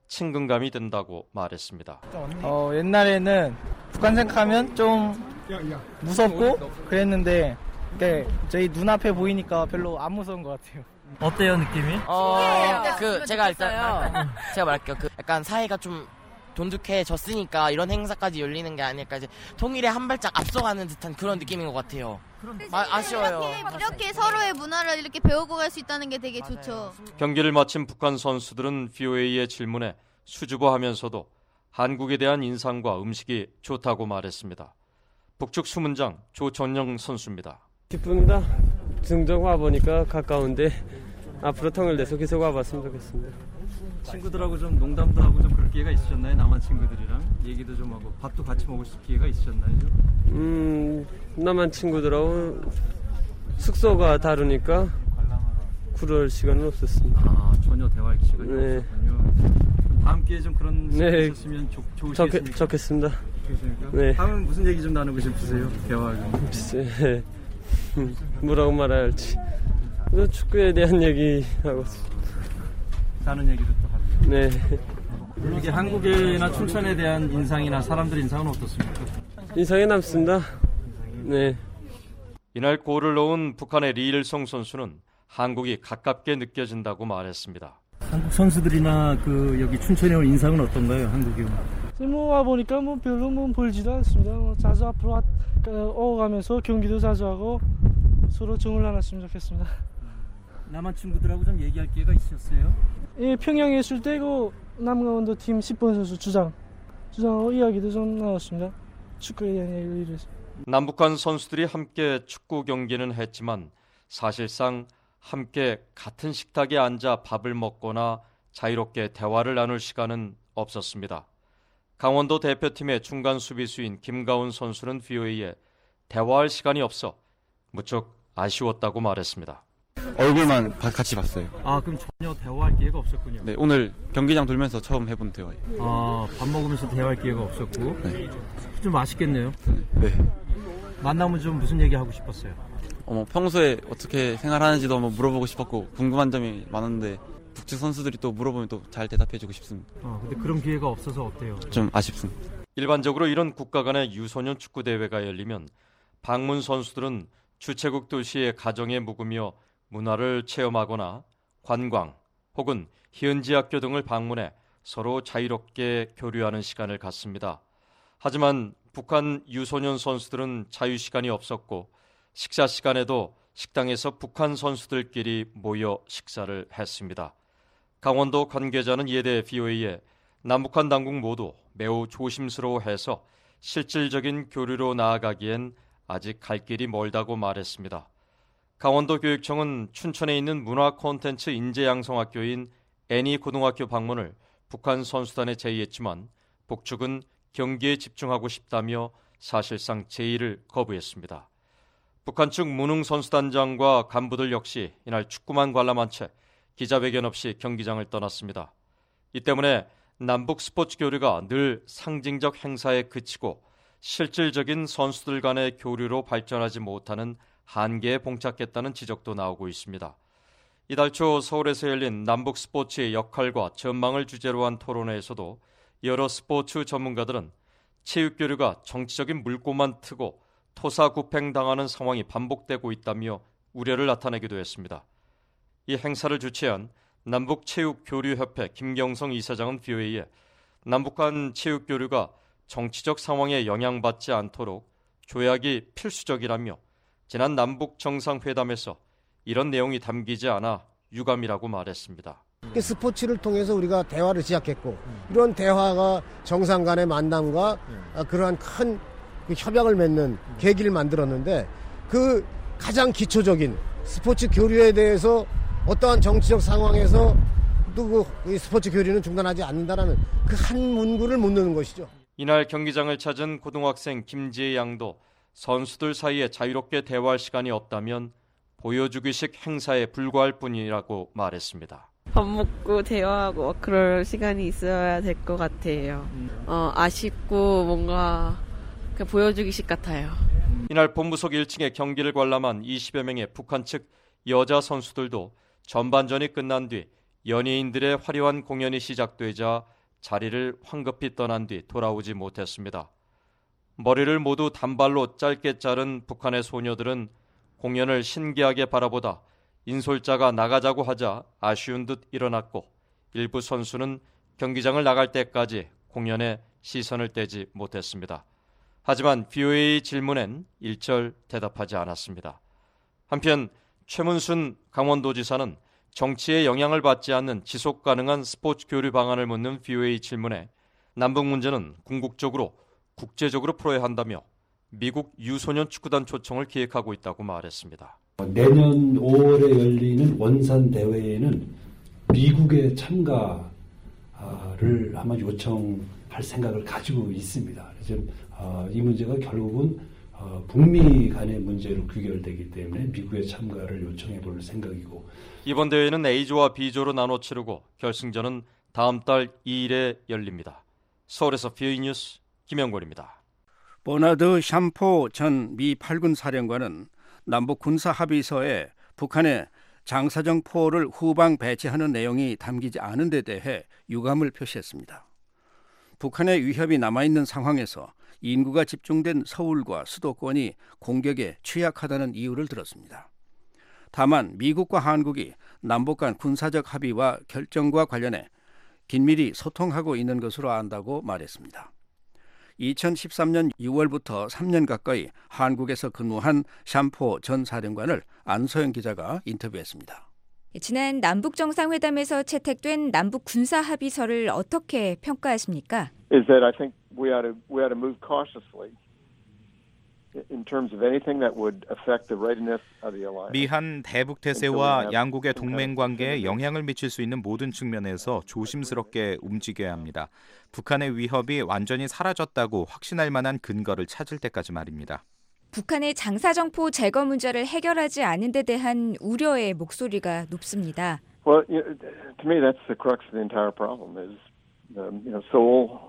친근감이 든다고 말했습니다. 옛날에는 북한 생각하면 좀 무섭고 그랬는데 저희 눈앞에 보이니까 별로 안 무서운 것 같아요. 어때요, 느낌이? 제가 말할게요. 약간 사회가 좀 돈독해졌으니까 이런 행사까지 열리는 게 아닐까, 이제 통일에 한 발짝 앞서가는 듯한 그런 느낌인 것 같아요. 아쉬워요. 이렇게 서로의 문화를 이렇게 배우고 갈 수 있다는 게 되게 좋죠. 경기를 마친 북한 선수들은 VOA의 질문에 수줍어하면서도 한국에 대한 인상과 음식이 좋다고 말했습니다. 북측 수문장 조전영 선수입니다. 기쁩니다. 증정 와보니까 가까운데 앞으로 통일돼서 계속 와봤으면 좋겠습니다. 친구들하고 좀 농담도 하고 좀 그럴 기회가 있으셨나요? 남한 친구들이랑 얘기도 좀 하고 밥도 같이 먹을 수 기회가 있으셨나요? 남한 친구들하고 숙소가 다르니까 그럴 시간은 없었습니다. 전혀 대화할 시간이 없었군요. 다음 기회에 좀 그런 시간이 있었으면 좋으시겠습니까? 좋겠습니다. 네. 다음은 무슨 얘기 좀 나누고 싶으세요? 대화하고. 글쎄, 뭐라고 말해야 할지. 축구에 대한 얘기하고 사는 얘기도 또 하고. 네. 이게 한국이나 춘천에 대한 인상이나 사람들 인상은 어떻습니까? 인상이 남습니다. 네. 이날 골을 넣은 북한의 리일성 선수는 한국이 가깝게 느껴진다고 말했습니다. 한국 선수들이나 여기 춘천에 온 인상은 어떤가요, 한국이? 와 보니까 별로 보이지도 않습니다. 자주 앞으로 오가면서 경기도 자주 하고 서로 정을 나눴으면 좋겠습니다. 남한 친구들하고 좀 얘기할 기회가 있으셨어요? 예, 평양에 있을 때 남강원도 팀 10번 선수 주장하고 이야기도 좀 나눴습니다. 축구에 대한 얘기를. 남북한 선수들이 함께 축구 경기는 했지만 사실상 함께 같은 식탁에 앉아 밥을 먹거나 자유롭게 대화를 나눌 시간은 없었습니다. 강원도 대표팀의 중간 수비수인 김가훈 선수는 VOA에 대화할 시간이 없어 무척 아쉬웠다고 말했습니다. 얼굴만 같이 봤어요. 그럼 전혀 대화할 기회가 없었군요. 네, 오늘 경기장 돌면서 처음 해본 대화예요. 밥 먹으면서 대화할 기회가 없었고. 네. 좀 아쉽겠네요. 네. 만나면 좀 무슨 얘기 하고 싶었어요? 평소에 어떻게 생활하는지도 물어보고 싶었고 궁금한 점이 많은데 북측 선수들이 또 물어보면 또 잘 대답해주고 싶습니다. 근데 그런 기회가 없어서 어때요? 좀 아쉽습니다. 일반적으로 이런 국가 간의 유소년 축구 대회가 열리면 방문 선수들은 주최국 도시의 가정에 묵으며 문화를 체험하거나 관광 혹은 현지 학교 등을 방문해 서로 자유롭게 교류하는 시간을 갖습니다. 하지만 북한 유소년 선수들은 자유시간이 없었고 식사 시간에도 식당에서 북한 선수들끼리 모여 식사를 했습니다. 강원도 관계자는 이에 대해 VOA에 남북한 당국 모두 매우 조심스러워해서 실질적인 교류로 나아가기엔 아직 갈 길이 멀다고 말했습니다. 강원도 교육청은 춘천에 있는 문화 콘텐츠 인재 양성학교인 애니 고등학교 방문을 북한 선수단에 제의했지만 북측은 경기에 집중하고 싶다며 사실상 제의를 거부했습니다. 북한 측 무능 선수단장과 간부들 역시 이날 축구만 관람한 채 기자회견 없이 경기장을 떠났습니다. 이 때문에 남북 스포츠 교류가 늘 상징적 행사에 그치고 실질적인 선수들 간의 교류로 발전하지 못하는 한계에 봉착했다는 지적도 나오고 있습니다. 이달 초 서울에서 열린 남북 스포츠의 역할과 전망을 주제로 한 토론회에서도 여러 스포츠 전문가들은 체육교류가 정치적인 물꼬만 트고 토사구팽당하는 상황이 반복되고 있다며 우려를 나타내기도 했습니다. 이 행사를 주최한 남북체육교류협회 김경성 이사장은 VOA에 남북한 체육교류가 정치적 상황에 영향받지 않도록 조약이 필수적이라며 지난 남북 정상회담에서 이런 내용이 담기지 않아 유감이라고 말했습니다. 스포츠를 통해서 우리가 대화를 시작했고 이런 대화가 정상 간의 만남과 그러한 큰 협약을 맺는 계기를 만들었는데 그 가장 기초적인 스포츠 교류에 대해서 어떠한 정치적 상황에서 또 그 스포츠 교류는 중단하지 않는다라는 그 한 문구를 묻는 것이죠. 이날 경기장을 찾은 고등학생 김지혜 양도 선수들 사이에 자유롭게 대화할 시간이 없다면 보여주기식 행사에 불과할 뿐이라고 말했습니다. 밥 먹고 대화하고 그럴 시간이 있어야 될 것 같아요. 아쉽고 뭔가 그냥 보여주기식 같아요. 이날 본부석 1층에 경기를 관람한 20여 명의 북한 측 여자 선수들도 전반전이 끝난 뒤 연예인들의 화려한 공연이 시작되자 자리를 황급히 떠난 뒤 돌아오지 못했습니다. 머리를 모두 단발로 짧게 자른 북한의 소녀들은 공연을 신기하게 바라보다 인솔자가 나가자고 하자 아쉬운 듯 일어났고 일부 선수는 경기장을 나갈 때까지 공연에 시선을 떼지 못했습니다. 하지만 VOA 질문엔 일절 대답하지 않았습니다. 한편 최문순 강원도지사는 정치에 영향을 받지 않는 지속 가능한 스포츠 교류 방안을 묻는 VOA 질문에 남북 문제는 궁극적으로 국제적으로 풀어야 한다며 미국 유소년 축구단 초청을 기획하고 있다고 말했습니다. 내년 5월에 열리는 원산 대회에는 미국의 참가를 아마 요청할 생각을 가지고 있습니다. 그래서 이 문제가 결국은 북미 간의 문제로 귀결되기 때문에 미국의 참가를 요청해 볼 생각이고, 이번 대회는 A조와 B조로 나눠 치르고 결승전은 다음 달 2일에 열립니다. 서울에서 VOA 뉴스 김영권입니다. 버나드 샴포 전 미 8군 사령관은 남북 군사 합의서에 북한의 장사정 포를 후방 배치하는 내용이 담기지 않은 데 대해 유감을 표시했습니다. 북한의 위협이 남아있는 상황에서 인구가 집중된 서울과 수도권이 공격에 취약하다는 이유를 들었습니다. 다만 미국과 한국이 남북 간 군사적 합의와 결정과 관련해 긴밀히 소통하고 있는 것으로 안다고 말했습니다. 2013년 6월부터 3년 가까이 한국에서 근무한 샴포 전 사령관을 안소영 기자가 인터뷰했습니다. 지난 남북 정상회담에서 채택된 남북 군사 합의서를 어떻게 평가하십니까? Is that I think we ought to move cautiously in terms of anything that would affect the readiness of the alliance. 미한 대북 태세와 양국의 동맹 관계에 영향을 미칠 수 있는 모든 측면에서 조심스럽게 움직여야 합니다. 북한의 위협이 완전히 사라졌다고 확신할 만한 근거를 찾을 때까지 말입니다. 북한의 장사정포 제거 문제를 해결하지 않은 데 대한 우려의 목소리가 높습니다. Well, to me that's the crux of the entire problem is Seoul.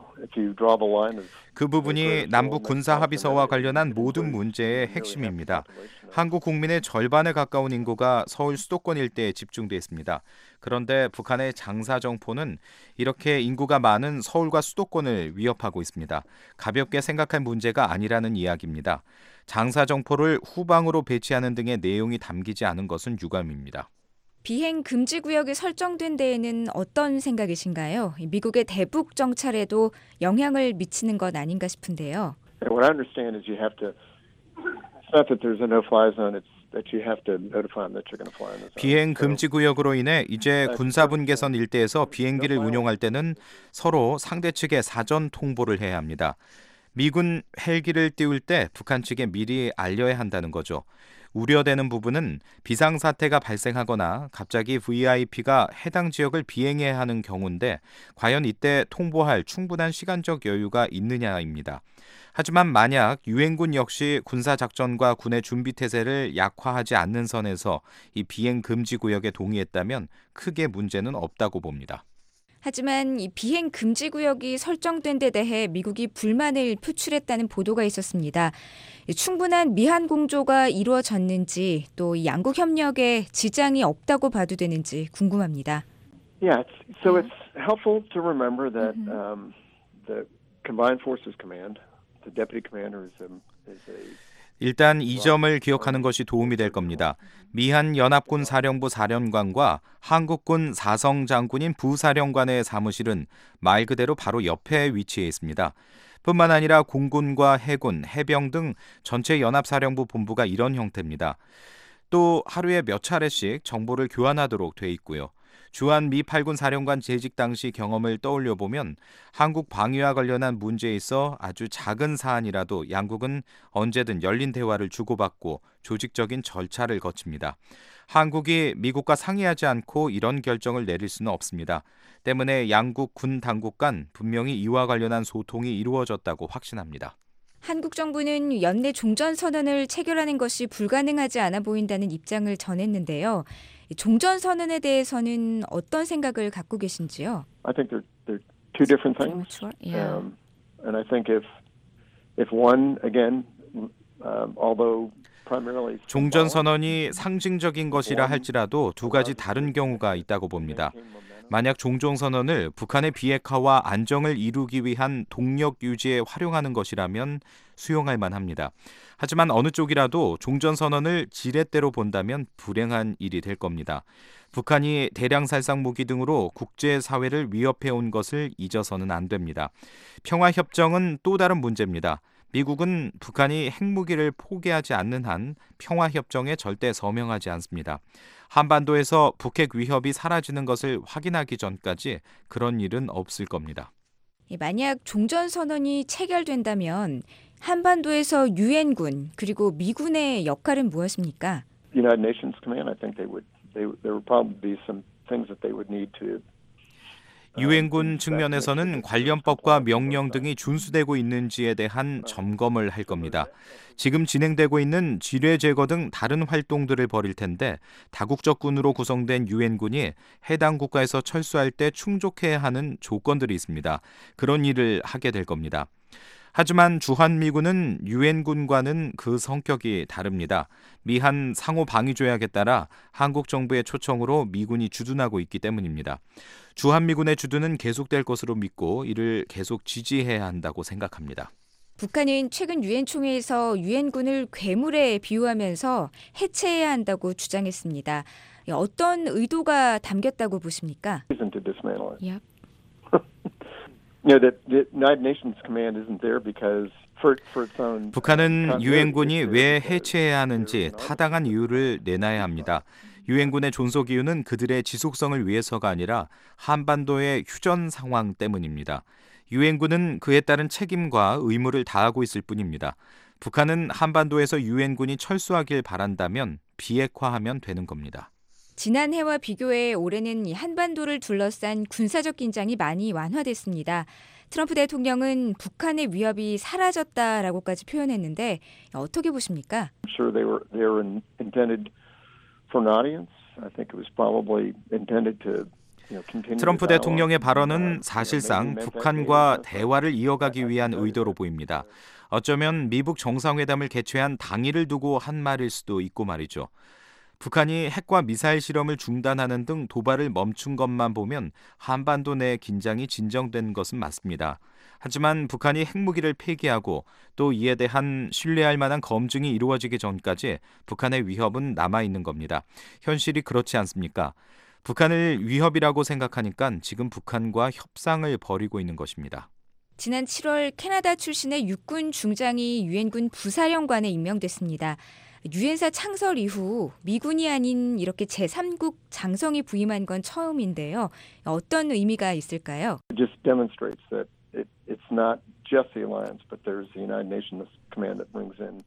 그 부분이 남북 군사 합의서와 관련한 모든 문제의 핵심입니다. 한국 국민의 절반에 가까운 인구가 서울 수도권 일대에 집중돼 있습니다. 그런데 북한의 장사정포는 이렇게 인구가 많은 서울과 수도권을 위협하고 있습니다. 가볍게 생각할 문제가 아니라는 이야기입니다. 장사정포를 후방으로 배치하는 등의 내용이 담기지 않은 것은 유감입니다. 비행 금지 구역이 설정된 데에는 어떤 생각이신가요? 미국의 대북 정찰에도 영향을 미치는 것 아닌가 싶은데요. What I understand is you have to. It's not that there's a no-fly zone. It's that you have to notify them that you're going to fly in the zone. 비행 금지 구역으로 인해 이제 군사분계선 일대에서 비행기를 운용할 때는 서로 상대 측에 사전 통보를 해야 합니다. 미군 헬기를 띄울 때 북한 측에 미리 알려야 한다는 거죠. 우려되는 부분은 비상사태가 발생하거나 갑자기 VIP가 해당 지역을 비행해야 하는 경우인데 과연 이때 통보할 충분한 시간적 여유가 있느냐입니다. 하지만 만약 유엔군 역시 군사작전과 군의 준비태세를 약화하지 않는 선에서 이 비행 금지 구역에 동의했다면 크게 문제는 없다고 봅니다. 하지만 이 비행 금지 구역이 설정된 데 대해 미국이 불만을 표출했다는 보도가 있었습니다. 충분한 미한 공조가 이루어졌는지 또 이 양국 협력에 지장이 없다고 봐도 되는지 궁금합니다. Yeah, so it's helpful to remember that the Combined Forces Command, the Deputy Commander is a 일단 이 점을 기억하는 것이 도움이 될 겁니다. 미한 연합군 사령부 사령관과 한국군 사성 장군인 부사령관의 사무실은 말 그대로 바로 옆에 위치해 있습니다. 뿐만 아니라 공군과 해군, 해병 등 전체 연합사령부 본부가 이런 형태입니다. 또 하루에 몇 차례씩 정보를 교환하도록 돼 있고요. 주한 미 8군 사령관 재직 당시 경험을 떠올려 보면 한국 방위와 관련한 문제에 있어 아주 작은 사안이라도 양국은 언제든 열린 대화를 주고받고 조직적인 절차를 거칩니다. 한국이 미국과 상의하지 않고 이런 결정을 내릴 수는 없습니다. 때문에 양국 군 당국 간 분명히 이와 관련한 소통이 이루어졌다고 확신합니다. 한국 정부는 연내 종전선언을 체결하는 것이 불가능하지 않아 보인다는 입장을 전했는데요. 종전선언에 대해서는 어떤 생각을 갖고 계신지요? I think they're two different things. Yeah. And I think if one again, although primarily 종전선언이 상징적인 것이라 할지라도 두 가지 다른 경우가 있다고 봅니다. 만약 종전선언을 북한의 비핵화와 안정을 이루기 위한 동력 유지에 활용하는 것이라면 수용할 만합니다. 하지만 어느 쪽이라도 종전선언을 지렛대로 본다면 불행한 일이 될 겁니다. 북한이 대량 살상 무기 등으로 국제사회를 위협해온 것을 잊어서는 안 됩니다. 평화협정은 또 다른 문제입니다. 미국은 북한이 핵무기를 포기하지 않는 한 평화협정에 절대 서명하지 않습니다. 한반도에서 북핵 위협이 사라지는 것을 확인하기 전까지 그런 일은 없을 겁니다. 만약 종전선언이 체결된다면 한반도에서 유엔군 그리고 미군의 역할은 무엇입니까? The United Nations Command, I think there would probably be some things that they would need to. 유엔군 측면에서는 관련법과 명령 등이 준수되고 있는지에 대한 점검을 할 겁니다. 지금 진행되고 있는 지뢰 제거 등 다른 활동들을 벌일 텐데 다국적 군으로 구성된 유엔군이 해당 국가에서 철수할 때 충족해야 하는 조건들이 있습니다. 그런 일을 하게 될 겁니다. 하지만 주한미군은 유엔군과는 그 성격이 다릅니다. 미한 상호 방위 조약에 따라 한국 정부의 초청으로 미군이 주둔하고 있기 때문입니다. 주한미군의 주둔은 계속될 것으로 믿고 이를 계속 지지해야 한다고 생각합니다. 북한은 최근 유엔 총회에서 유엔군을 괴물에 비유하면서 해체해야 한다고 주장했습니다. 어떤 의도가 담겼다고 보십니까? Yep. The United Nations Command isn't there because for its own. 북한은 유엔군이 왜 해체해야 하는지 타당한 이유를 내놔야 합니다. 유엔군의 존속 이유는 그들의 지속성을 위해서가 아니라 한반도의 휴전 상황 때문입니다. 유엔군은 그에 따른 책임과 의무를 다하고 있을 뿐입니다. 북한은 한반도에서 유엔군이 철수하길 바란다면 비핵화하면 되는 겁니다. 지난해와 비교해 올해는 한반도를 둘러싼 군사적 긴장이 많이 완화됐습니다. 트럼프 대통령은 북한의 위협이 사라졌다라고까지 표현했는데 어떻게 보십니까? I'm sure they were intended for an audience. I think it was probably intended to. 트럼프 대통령의 발언은 사실상 북한과 대화를 이어가기 위한 의도로 보입니다. 어쩌면 미북 정상회담을 개최한 당일을 두고 한 말일 수도 있고 말이죠. 북한이 핵과 미사일 실험을 중단하는 등 도발을 멈춘 것만 보면 한반도 내 긴장이 진정된 것은 맞습니다. 하지만 북한이 핵무기를 폐기하고 또 이에 대한 신뢰할 만한 검증이 이루어지기 전까지 북한의 위협은 남아있는 겁니다. 현실이 그렇지 않습니까? 북한을 위협이라고 생각하니까 지금 북한과 협상을 벌이고 있는 것입니다. 지난 7월 캐나다 출신의 육군 중장이 유엔군 부사령관에 임명됐습니다. 유엔사 창설 이후 미군이 아닌 이렇게 제3국 장성이 부임한 건 처음인데요. 어떤 의미가 있을까요? It just demonstrates that it's not just the alliance, but there's the United Nations Command that brings in.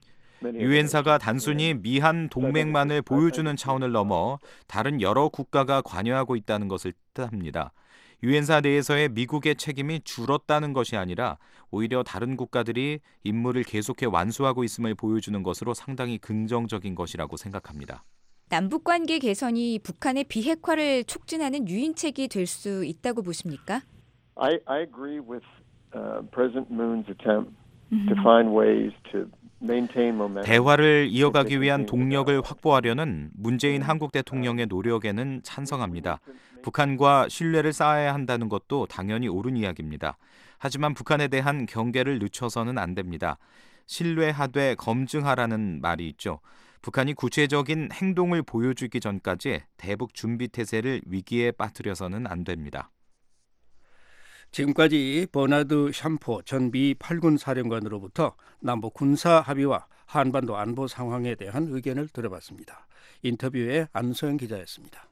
유엔사가 단순히 미한 동맹만을 보여주는 차원을 넘어 다른 여러 국가가 관여하고 있다는 것을 뜻합니다. 유엔사 내에서의 미국의 책임이 줄었다는 것이 아니라 오히려 다른 국가들이 임무를 계속해 완수하고 있음을 보여주는 것으로 상당히 긍정적인 것이라고 생각합니다. 남북관계 개선이 북한의 비핵화를 촉진하는 유인책이 될 수 있다고 보십니까? I agree with President Moon's attempt to find ways to 대화를 이어가기 위한 동력을 확보하려는 문재인 한국 대통령의 노력에는 찬성합니다. 북한과 신뢰를 쌓아야 한다는 것도 당연히 옳은 이야기입니다. 하지만 북한에 대한 경계를 늦춰서는 안 됩니다. 신뢰하되 검증하라는 말이 있죠. 북한이 구체적인 행동을 보여주기 전까지 대북 준비 태세를 위기에 빠뜨려서는 안 됩니다. 지금까지 버나드 샴포 전 미 8군 사령관으로부터 남북 군사 합의와 한반도 안보 상황에 대한 의견을 들어봤습니다. 인터뷰에 안소영 기자였습니다.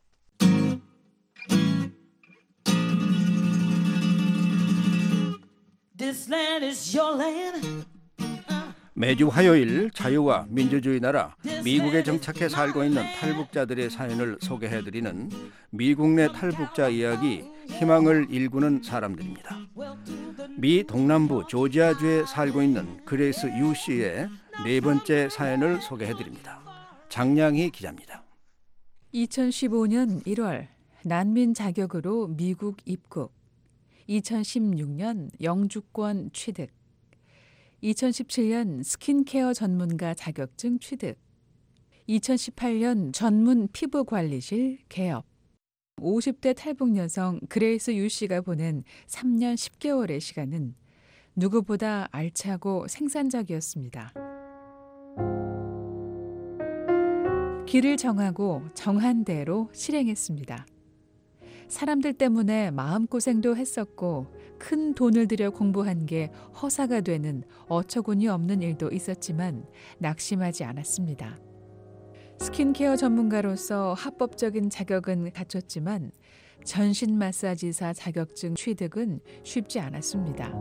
매주 화요일 자유와 민주주의 나라 미국에 정착해 살고 있는 탈북자들의 사연을 소개해드리는 미국 내 탈북자 이야기 희망을 일구는 사람들입니다. 미 동남부 조지아주에 살고 있는 그레이스 유 씨의 네 번째 사연을 소개해드립니다. 장량희 기자입니다. 2015년 1월 난민 자격으로 미국 입국, 2016년 영주권 취득, 2017년 스킨케어 전문가 자격증 취득, 2018년 전문 피부관리실 개업, 50대 탈북 여성 그레이스 유 씨가 보낸 3년 10개월의 시간은 누구보다 알차고 생산적이었습니다. 길을 정하고 정한 대로 실행했습니다. 사람들 때문에 마음고생도 했었고 큰 돈을 들여 공부한 게 허사가 되는 어처구니 없는 일도 있었지만 낙심하지 않았습니다. 스킨케어 전문가로서 합법적인 자격은 갖췄지만 전신 마사지사 자격증 취득은 쉽지 않았습니다.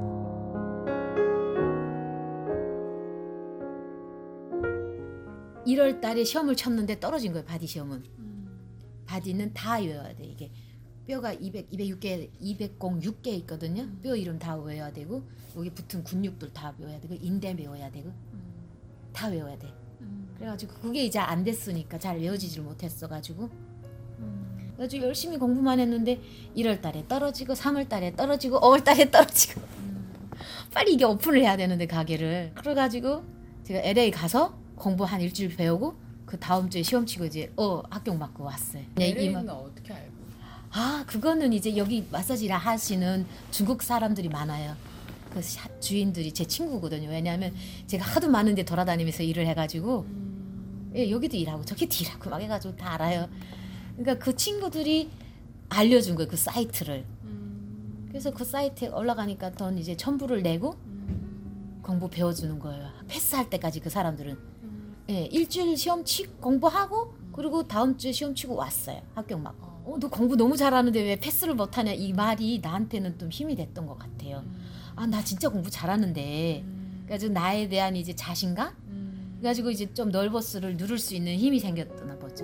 (1월) 달에 시험을 쳤는데 떨어진 거예요. 바디 시험은. 바디는 다 외워야 돼. 이게 뼈가 206개 있거든요. 뼈 이름 다 외워야 되고 여기 붙은 근육들 다 외워야 되고 인대 외워야 되고 다 외워야 돼. 그래가지고 그게 이제 안 됐으니까 잘 외워지질 못했어가지고 그래가지고 열심히 공부만 했는데 1월 달에 떨어지고 3월 달에 떨어지고 5월 달에 떨어지고 빨리 이게 오픈을 해야 되는데 가게를. 그래가지고 제가 LA 가서 공부 한 일주일 배우고 그 다음 주에 시험 치고 이제 합격 맞고 왔어요. LA는 어떻게 알고? 그거는 이제 여기 마사지를 하시는 중국 사람들이 많아요. 그 주인들이 제 친구거든요. 왜냐하면 제가 하도 많은 데 돌아다니면서 일을 해가지고 여기도 일하고 저기도 일하고 막 해가지고 다 알아요. 그러니까 그 친구들이 알려준 거예요. 그 사이트를. 그래서 그 사이트에 올라가니까 돈 이제 1,000불을 내고 공부 배워주는 거예요. 패스할 때까지 그 사람들은. 일주일 시험 공부하고 그리고 다음 주에 시험 치고 왔어요. 합격 막. 너 공부 너무 잘하는데 왜 패스를 못하냐 이 말이 나한테는 좀 힘이 됐던 것 같아요. 나 진짜 공부 잘하는데. 그래가지고 나에 대한 이제 자신감? 그래가지고 이제 좀 넓어스를 누를 수 있는 힘이 생겼나 보죠.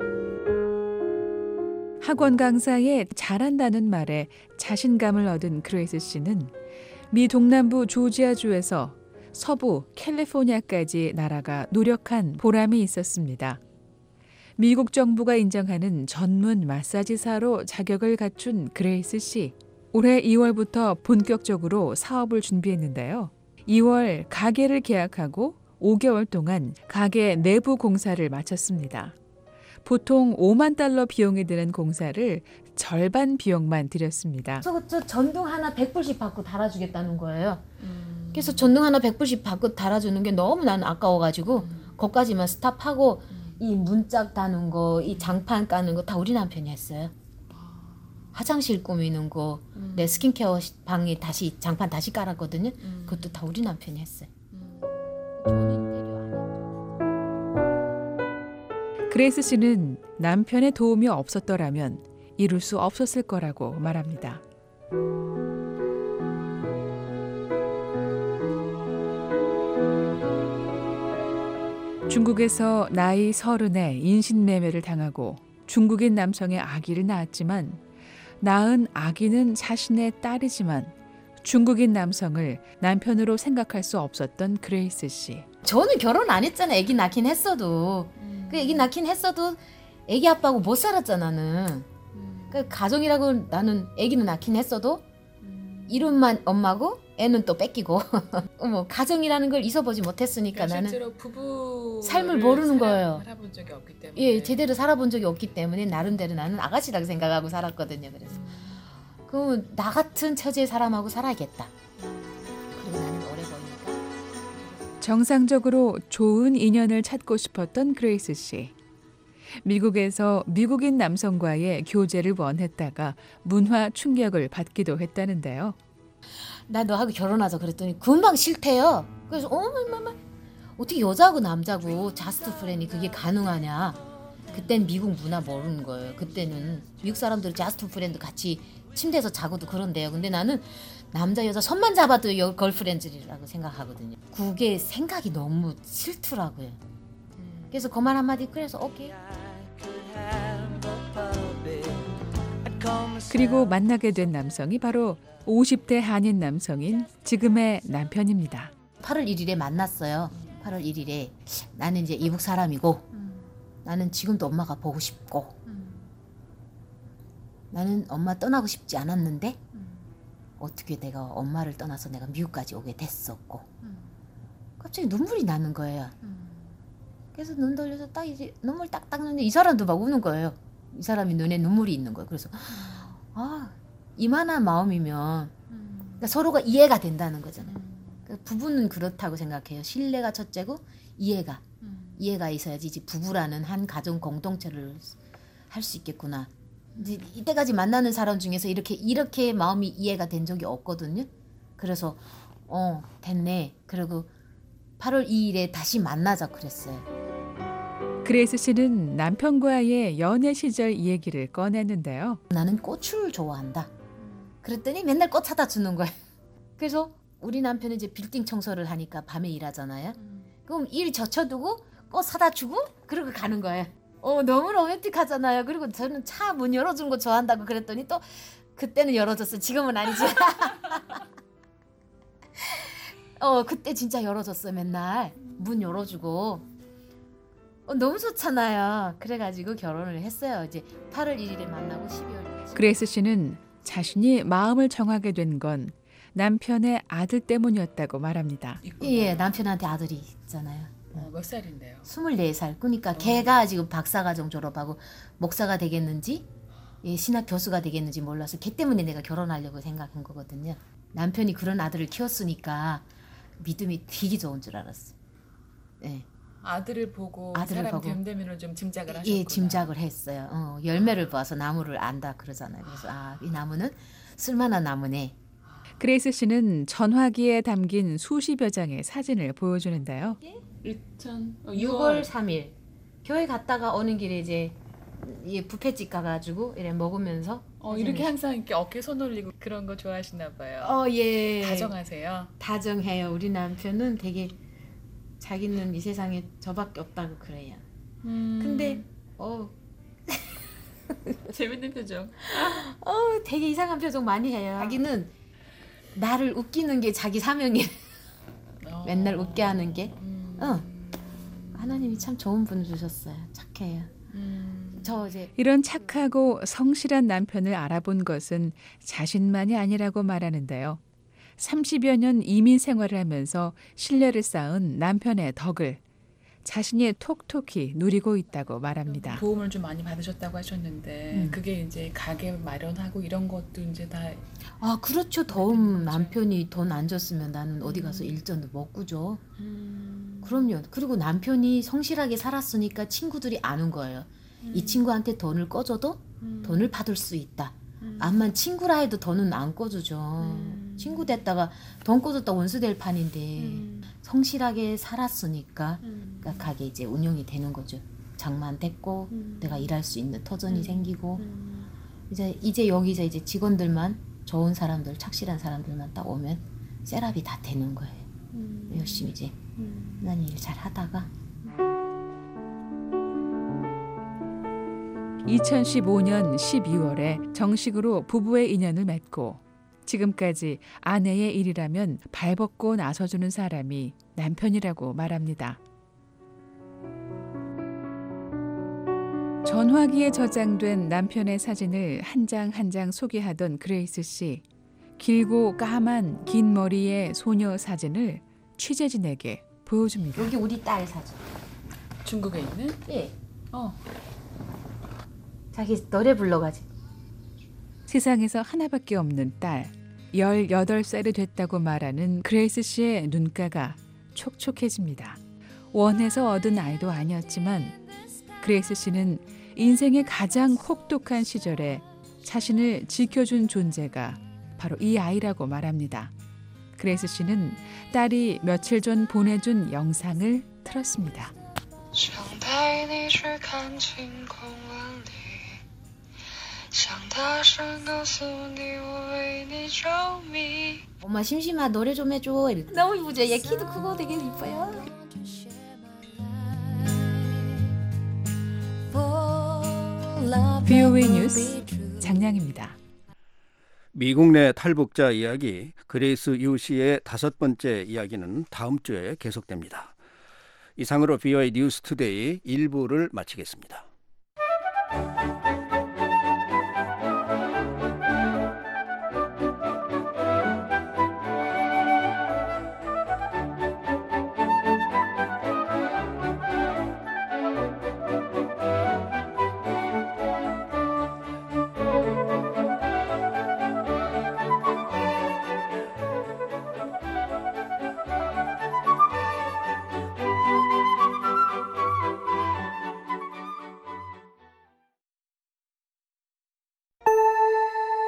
학원 강사의 잘한다는 말에 자신감을 얻은 그레이스 씨는 미 동남부 조지아주에서 서부 캘리포니아까지 날아가 노력한 보람이 있었습니다. 미국 정부가 인정하는 전문 마사지사로 자격을 갖춘 그레이스 씨. 올해 2월부터 본격적으로 사업을 준비했는데요. 2월 가게를 계약하고 5개월 동안 가게 내부 공사를 마쳤습니다. 보통 $50,000 비용이 드는 공사를 절반 비용만 들였습니다. 저 전등 하나 100불씩 받고 달아주겠다는 거예요. 그래서 전등 하나 100불씩 받고 달아주는 게 너무 나는 아까워가지고 거기까지만 스탑하고 이 문짝 다는 거, 이 장판 까는 거 다 우리 남편이 했어요. 화장실 꾸미는 거, 내 스킨케어 방에 다시 장판 다시 깔았거든요. 그것도 다 우리 남편이 했어요. 그레이스 씨는 남편의 도움이 없었더라면 이룰 수 없었을 거라고 말합니다. 중국에서 나이 30에 인신매매를 당하고 중국인 남성의 아기를 낳았지만 낳은 아기는 자신의 딸이지만 중국인 남성을 남편으로 생각할 수 없었던 그레이스 씨. 저는 결혼 안 했잖아. 아기 낳긴 했어도. 그 아기 낳긴 했어도 아기 아빠하고 못 살았잖아 나는. 그 가정이라고 나는 아기는 낳긴 했어도 이름만 엄마고 애는 또 뺏기고 가정이라는 걸 있어보지 못했으니까 나는 실제로 부부 삶을 모르는 거예요. 살아본 적이 없기 때문에. 제대로 살아본 적이 없기 때문에 나름대로 나는 아가씨라고 생각하고 살았거든요. 그래서 그럼 나 같은 처지의 사람하고 살아야겠다. 그리고 나는 오래 보이니까. 정상적으로 좋은 인연을 찾고 싶었던 그레이스 씨. 미국에서 미국인 남성과의 교제를 원했다가 문화 충격을 받기도 했다는데요. 나 너하고 결혼하자 그랬더니 금방 싫대요. 그래서 어머머머 어떻게 여자하고 남자고 자스트 프렌이 그게 가능하냐. 그땐 미국 문화 모르는 거예요. 그때는 미국 사람들은 자스트 프렌드 같이 침대에서 자고도 그런데요. 근데 나는 남자 여자 손만 잡아도 걸프렌즈라고 생각하거든요. 그게 생각이 너무 싫더라고요. 그래서 그 말 한마디 그래서 오케이. 그리고 만나게 된 남성이 바로 50대 한인 남성인 지금의 남편입니다. 8월 1일에 만났어요. 8월 1일에 나는 이제 이북 사람이고 나는 지금도 엄마가 보고 싶고 나는 엄마 떠나고 싶지 않았는데 어떻게 내가 엄마를 떠나서 내가 미국까지 오게 됐었고 갑자기 눈물이 나는 거예요. 그래서 눈 돌려서 딱 이제 눈물 딱 닦는데 이 사람도 막 우는 거예요. 이 사람이 눈에 눈물이 있는 거예요. 그래서 이만한 마음이면 그러니까 서로가 이해가 된다는 거잖아요. 그러니까 부부는 그렇다고 생각해요. 신뢰가 첫째고 이해가 있어야지 이제 부부라는 한 가정 공동체를 할 수 있겠구나. 이제 이때까지 만나는 사람 중에서 이렇게 마음이 이해가 된 적이 없거든요. 그래서 됐네. 그리고 8월 2일에 다시 만나자 그랬어요. 그레이스 씨는 남편과의 연애 시절 얘기를 꺼냈는데요. 나는 꽃을 좋아한다. 그랬더니 맨날 꽃 사다 주는 거예요. 그래서 우리 남편은 이제 빌딩 청소를 하니까 밤에 일하잖아요. 그럼 일 젖혀두고 꽃 사다 주고 그러고 가는 거예요. 너무 로맨틱하잖아요. 그리고 저는 차 문 열어준 거 좋아한다고 그랬더니 또 그때는 열어줬어요. 지금은 아니지. 그때 진짜 열어줬어요. 맨날 문 열어주고 너무 좋잖아요. 그래가지고 결혼을 했어요. 이제 8월 1일에 만나고 12월. 그레이스 씨는 자신이 마음을 정하게 된 건 남편의 아들 때문이었다고 말합니다. 예, 남편한테 아들이 있잖아요. 몇 살인데요? 24살. 그러니까 걔가 지금 박사과정 졸업하고 목사가 되겠는지 신학 교수가 되겠는지 몰라서 걔 때문에 내가 결혼하려고 생각한 거거든요. 남편이 그런 아들을 키웠으니까 믿음이 되게 좋은 줄 알았어요. 네. 아들을 보고 사람 됨됨이를 좀 짐작을 하셨구나. 예, 짐작을 했어요. 열매를 봐서 나무를 안다 그러잖아요. 그래서 이 나무는 쓸만한 나무네. 그레이스 씨는 전화기에 담긴 수십여 장의 사진을 보여주는데요. 6월 3일 교회 갔다가 오는 길에 이제 뷔페집 가가지고 이래 먹으면서 이렇게 항상 이렇게 어깨 손 올리고 그런 거 좋아하시나 봐요. 예. 다정하세요. 다정해요. 우리 남편은 되게 자기는 이 세상에 저밖에 없다고 그래요. 근데 재밌는 표정. 되게 이상한 표정 많이 해요. 자기는 나를 웃기는 게 자기 사명이에요. 맨날 웃게 하는 게. 하나님이 참 좋은 분을 주셨어요. 착해요. 이런 착하고 성실한 남편을 알아본 것은 자신만이 아니라고 말하는데요. 30여 년 이민 생활을 하면서 신뢰를 쌓은 남편의 덕을 자신이 톡톡히 누리고 있다고 말합니다. 도움을 좀 많이 받으셨다고 하셨는데 그게 이제 가게 마련하고 이런 것도 이제 다 그렇죠. 도움 남편이 돈 안 줬으면 나는 어디 가서 일전도 못 구죠. 그럼요. 그리고 남편이 성실하게 살았으니까 친구들이 아는 거예요. 이 친구한테 돈을 꺼줘도 돈을 받을 수 있다. 암만 친구라 해도 돈은 안 꺼주죠. 친구 됐다가 돈 꺼줬다 원수 될 판인데 성실하게 살았으니까 그러니까 가게 이제 운영이 되는 거죠. 장만 됐고 내가 일할 수 있는 터전이 생기고 이제 여기서 이제 직원들만 좋은 사람들, 착실한 사람들만 딱 오면 셋업이 다 되는 거예요. 열심히 이제 하나님 일 잘 하다가 2015년 12월에 정식으로 부부의 인연을 맺고 지금까지 아내의 일이라면 발벗고 나서주는 사람이 남편이라고 말합니다. 전화기에 저장된 남편의 사진을 한 장 한 장 소개하던 그레이스 씨. 길고 까만 긴 머리의 소녀 사진을 취재진에게 보여줍니다. 여기 우리 딸 사진. 중국에 있는? 예. 자기 노래 불러가지고. 세상에서 하나밖에 없는 딸. 18살이 됐다고 말하는 그레이스 씨의 눈가가 촉촉해집니다. 원해서 얻은 아이도 아니었지만 그레이스 씨는 인생의 가장 혹독한 시절에 자신을 지켜준 존재가 바로 이 아이라고 말합니다. 그레이스 씨는 딸이 며칠 전 보내준 영상을 틀었습니다. 엄마 심심하 노래 좀 해줘. 너무 이쁘죠? 얘 키도 크고 되게 이뻐요. VOA 뉴스 장량입니다. 미국 내 탈북자 이야기 그레이스 유 씨의 5번째 이야기는 다음 주에 계속됩니다. 이상으로 VOA 뉴스 투데이 1부를 마치겠습니다.